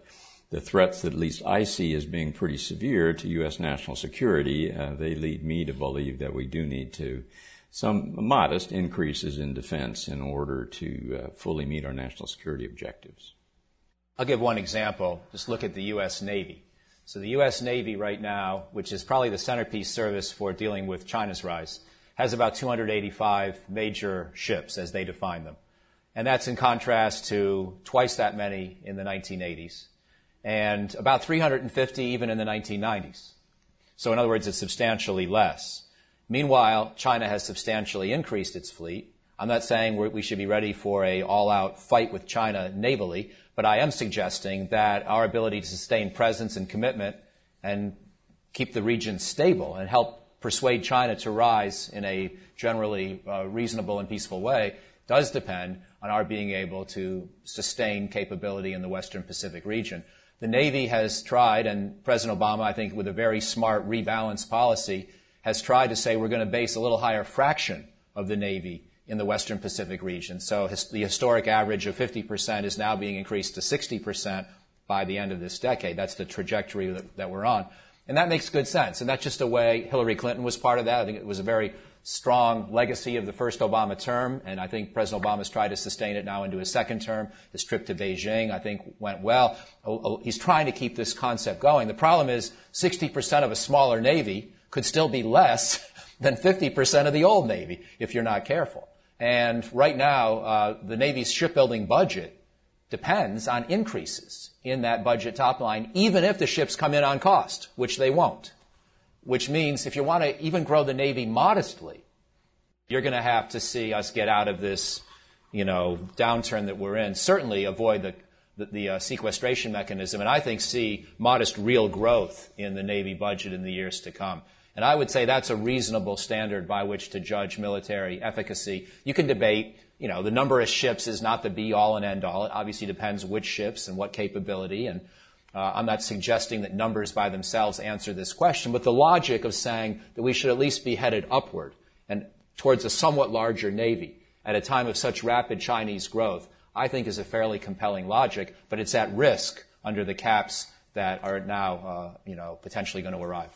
the threats that at least I see as being pretty severe to U S national security, uh, they lead me to believe that we do need to some modest increases in defense in order to uh, fully meet our national security objectives. I'll give one example. Just look at the U S Navy. So the U S Navy right now, which is probably the centerpiece service for dealing with China's rise, has about two hundred eighty-five major ships as they define them. And that's in contrast to twice that many in the nineteen eighties and about three hundred fifty even in the nineteen nineties. So in other words, it's substantially less. Meanwhile, China has substantially increased its fleet. I'm not saying we're, we should be ready for a all-out fight with China navally, but I am suggesting that our ability to sustain presence and commitment and keep the region stable and help persuade China to rise in a generally uh, reasonable and peaceful way does depend on our being able to sustain capability in the Western Pacific region. The Navy has tried, and President Obama, I think with a very smart rebalance policy, has tried to say we're going to base a little higher fraction of the Navy in the Western Pacific region. So his, the historic average of fifty percent is now being increased to sixty percent by the end of this decade. That's the trajectory that, that we're on. And that makes good sense. And that's just a way Hillary Clinton was part of that. I think it was a very strong legacy of the first Obama term, and I think President Obama's tried to sustain it now into his second term. His trip to Beijing, I think, went well. He's trying to keep this concept going. The problem is sixty percent of a smaller Navy could still be less than fifty percent of the old Navy if you're not careful. And right now, uh, the Navy's shipbuilding budget depends on increases in that budget top line, even if the ships come in on cost, which they won't. Which means if you want to even grow the Navy modestly, you're going to have to see us get out of this, you know, downturn that we're in. Certainly avoid the the, the uh, sequestration mechanism, and I think see modest real growth in the Navy budget in the years to come. And I would say that's a reasonable standard by which to judge military efficacy. You can debate, you know, the number of ships is not the be-all and end-all. It obviously depends which ships and what capability. And uh, I'm not suggesting that numbers by themselves answer this question, but the logic of saying that we should at least be headed upward and towards a somewhat larger Navy at a time of such rapid Chinese growth, I think is a fairly compelling logic, but it's at risk under the caps that are now, uh, you know, potentially going to arrive.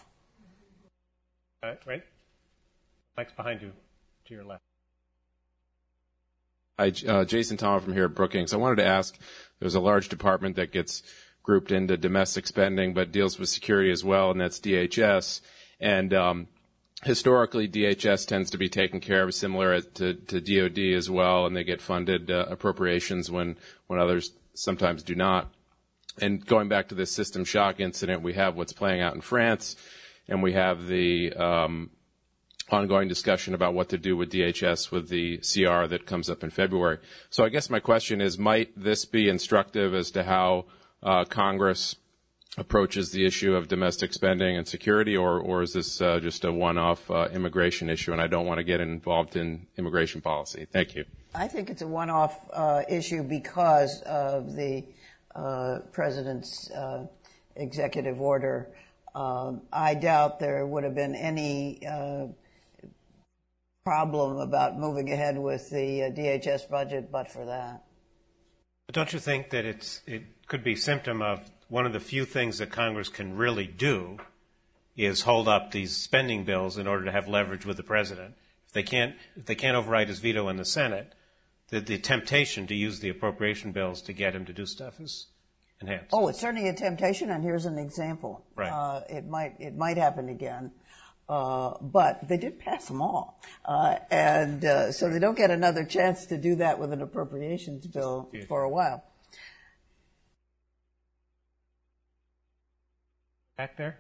Uh, right? Mike's behind you, to your left. Hi, uh, Jason Thomas from here at Brookings. I wanted to ask, there's a large department that gets grouped into domestic spending but deals with security as well, and that's D H S. And um, historically, D H S tends to be taken care of similar to, to D O D as well, and they get funded uh, appropriations when, when others sometimes do not. And going back to this system shock incident, we have what's playing out in France, and we have the um, ongoing discussion about what to do with D H S with the C R that comes up in February. So I guess my question is, might this be instructive as to how uh, Congress approaches the issue of domestic spending and security, or, or is this uh, just a one-off uh, immigration issue, and I don't want to get involved in immigration policy? Thank you. I think it's a one-off uh, issue because of the uh, President's uh, executive order. Um, I doubt there would have been any uh, problem about moving ahead with the uh, D H S budget but for that. But don't you think that it's it could be a symptom of one of the few things that Congress can really do is hold up these spending bills in order to have leverage with the President? If they can't, if they can't override his veto in the Senate, the, the temptation to use the appropriation bills to get him to do stuff is enhanced. Oh, it's certainly a temptation, and here's an example. Right. Uh, it might it might happen again, uh, but they did pass them all, uh, and uh, so they don't get another chance to do that with an appropriations bill for a while. Back there.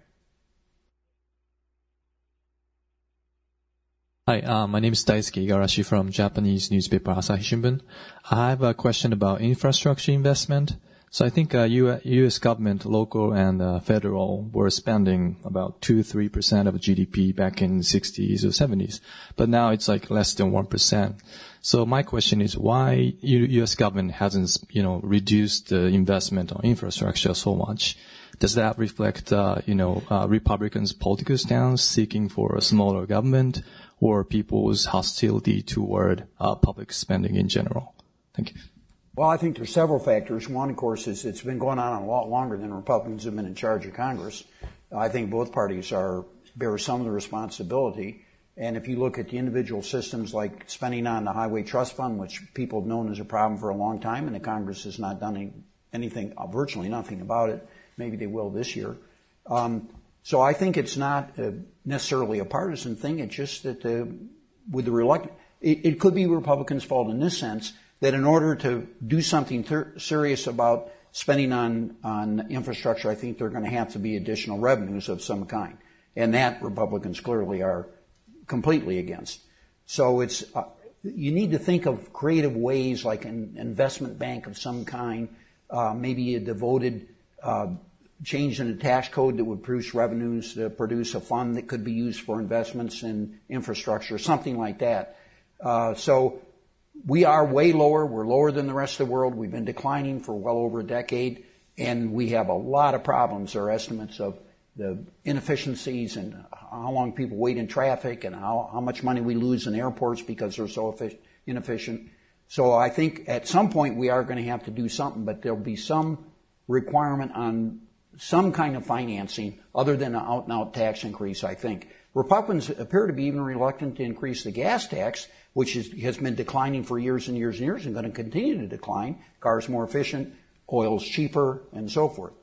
Hi, uh, my name is Daisuke Igarashi from Japanese newspaper Asahi Shimbun. I have a question about infrastructure investment. So I think uh, U S government, local and uh, federal, were spending about two to three percent of G D P back in the sixties or seventies. But now it's like less than one percent. So my question is why U S government hasn't, you know, reduced the investment on infrastructure so much? Does that reflect, uh, you know, uh, Republicans' political stance seeking for a smaller government, or people's hostility toward uh, public spending in general? Thank you. Well, I think there's several factors. One, of course, is it's been going on a lot longer than Republicans have been in charge of Congress. I think both parties are bear some of the responsibility. And if you look at the individual systems like spending on the Highway Trust Fund, which people have known is a problem for a long time, and the Congress has not done any, anything, uh, virtually nothing about it. Maybe they will this year. Um, so I think it's not uh, necessarily a partisan thing. It's just that uh, with the reluctant, it, it could be Republicans' fault in this sense, that in order to do something ter- serious about spending on, on infrastructure, I think there are going to have to be additional revenues of some kind. And that Republicans clearly are completely against. So it's, uh, you need to think of creative ways like an investment bank of some kind, uh, maybe a devoted uh, change in the tax code that would produce revenues, to produce a fund that could be used for investments in infrastructure, something like that. Uh, so we are way lower. We're lower than the rest of the world. We've been declining for well over a decade, and we have a lot of problems. Our estimates of the inefficiencies and how long people wait in traffic and how, how much money we lose in airports because they're so effic- inefficient. So I think at some point we are going to have to do something, but there'll be some requirement on some kind of financing other than an out-and-out tax increase, I think. Republicans appear to be even reluctant to increase the gas tax, which is, has been declining for years and years and years and going to continue to decline. Cars more efficient, oil's cheaper, and so forth.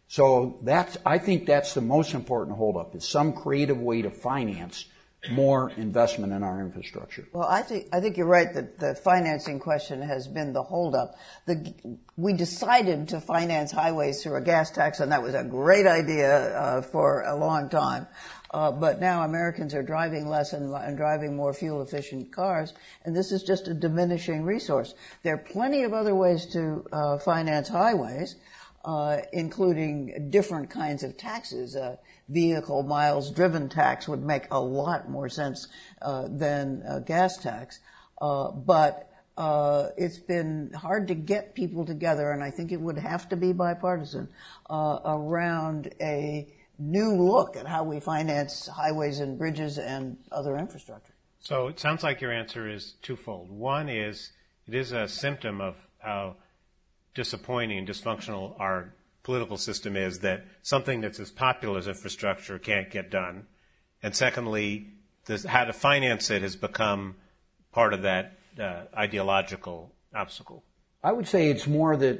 So that's, I think that's the most important holdup, is some creative way to finance more investment in our infrastructure. Well, I think I think you're right that the financing question has been the holdup. The, we decided to finance highways through a gas tax, and that was a great idea uh, for a long time. Uh, but now Americans are driving less and, and driving more fuel-efficient cars, and this is just a diminishing resource. There are plenty of other ways to uh, finance highways, uh, including different kinds of taxes. Uh, vehicle miles driven tax would make a lot more sense uh, than a gas tax. Uh, but uh, it's been hard to get people together, and I think it would have to be bipartisan, uh, around a new look at how we finance highways and bridges and other infrastructure. So it sounds like your answer is twofold. One is it is a symptom of how disappointing and dysfunctional our political system is that something that's as popular as infrastructure can't get done. And secondly, this, how to finance it has become part of that uh, ideological obstacle. I would say it's more that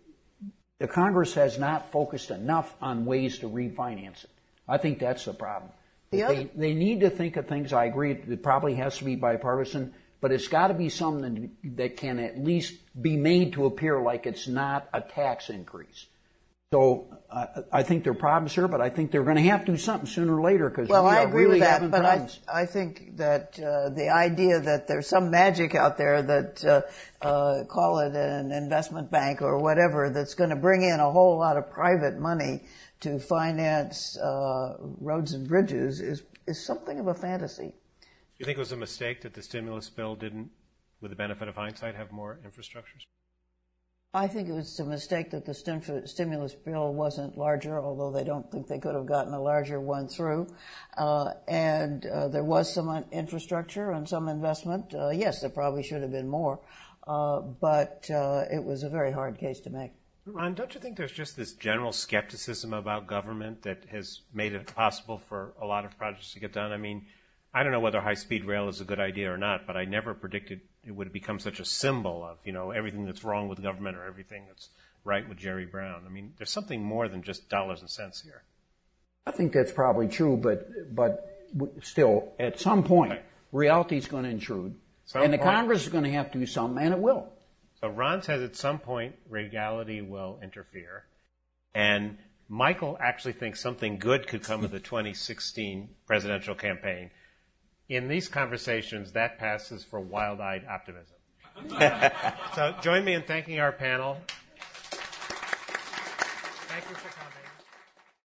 the Congress has not focused enough on ways to refinance it. I think that's the problem. The other- they, they need to think of things. I agree, it probably has to be bipartisan, but it's got to be something that can at least be made to appear like it's not a tax increase. So uh, I think there are problems here, but I think they're going to have to do something sooner or later because well, we I are agree really with that, having but problems. I, I think that uh, the idea that there's some magic out there that uh, uh, call it an investment bank or whatever that's going to bring in a whole lot of private money to finance uh, roads and bridges is is something of a fantasy. You think it was a mistake that the stimulus bill didn't, with the benefit of hindsight, have more infrastructures? I think it was a mistake that the stim- stimulus bill wasn't larger, although they don't think they could have gotten a larger one through. Uh, and uh, there was some infrastructure and some investment. Uh, yes, there probably should have been more, uh, but uh, it was a very hard case to make. Ron, don't you think there's just this general skepticism about government that has made it possible for a lot of projects to get done? I mean, I don't know whether high-speed rail is a good idea or not, but I never predicted it would become such a symbol of, you know, everything that's wrong with government or everything that's right with Jerry Brown. I mean, there's something more than just dollars and cents here. I think that's probably true, but but still, at some point, right. reality is going to intrude, some and the point, Congress is going to have to do something, and it will. So Ron says at some point reality will interfere, and Michael actually thinks something good could come of the twenty sixteen presidential campaign. In these conversations, that passes for wild-eyed optimism. So join me in thanking our panel. Thank you for coming.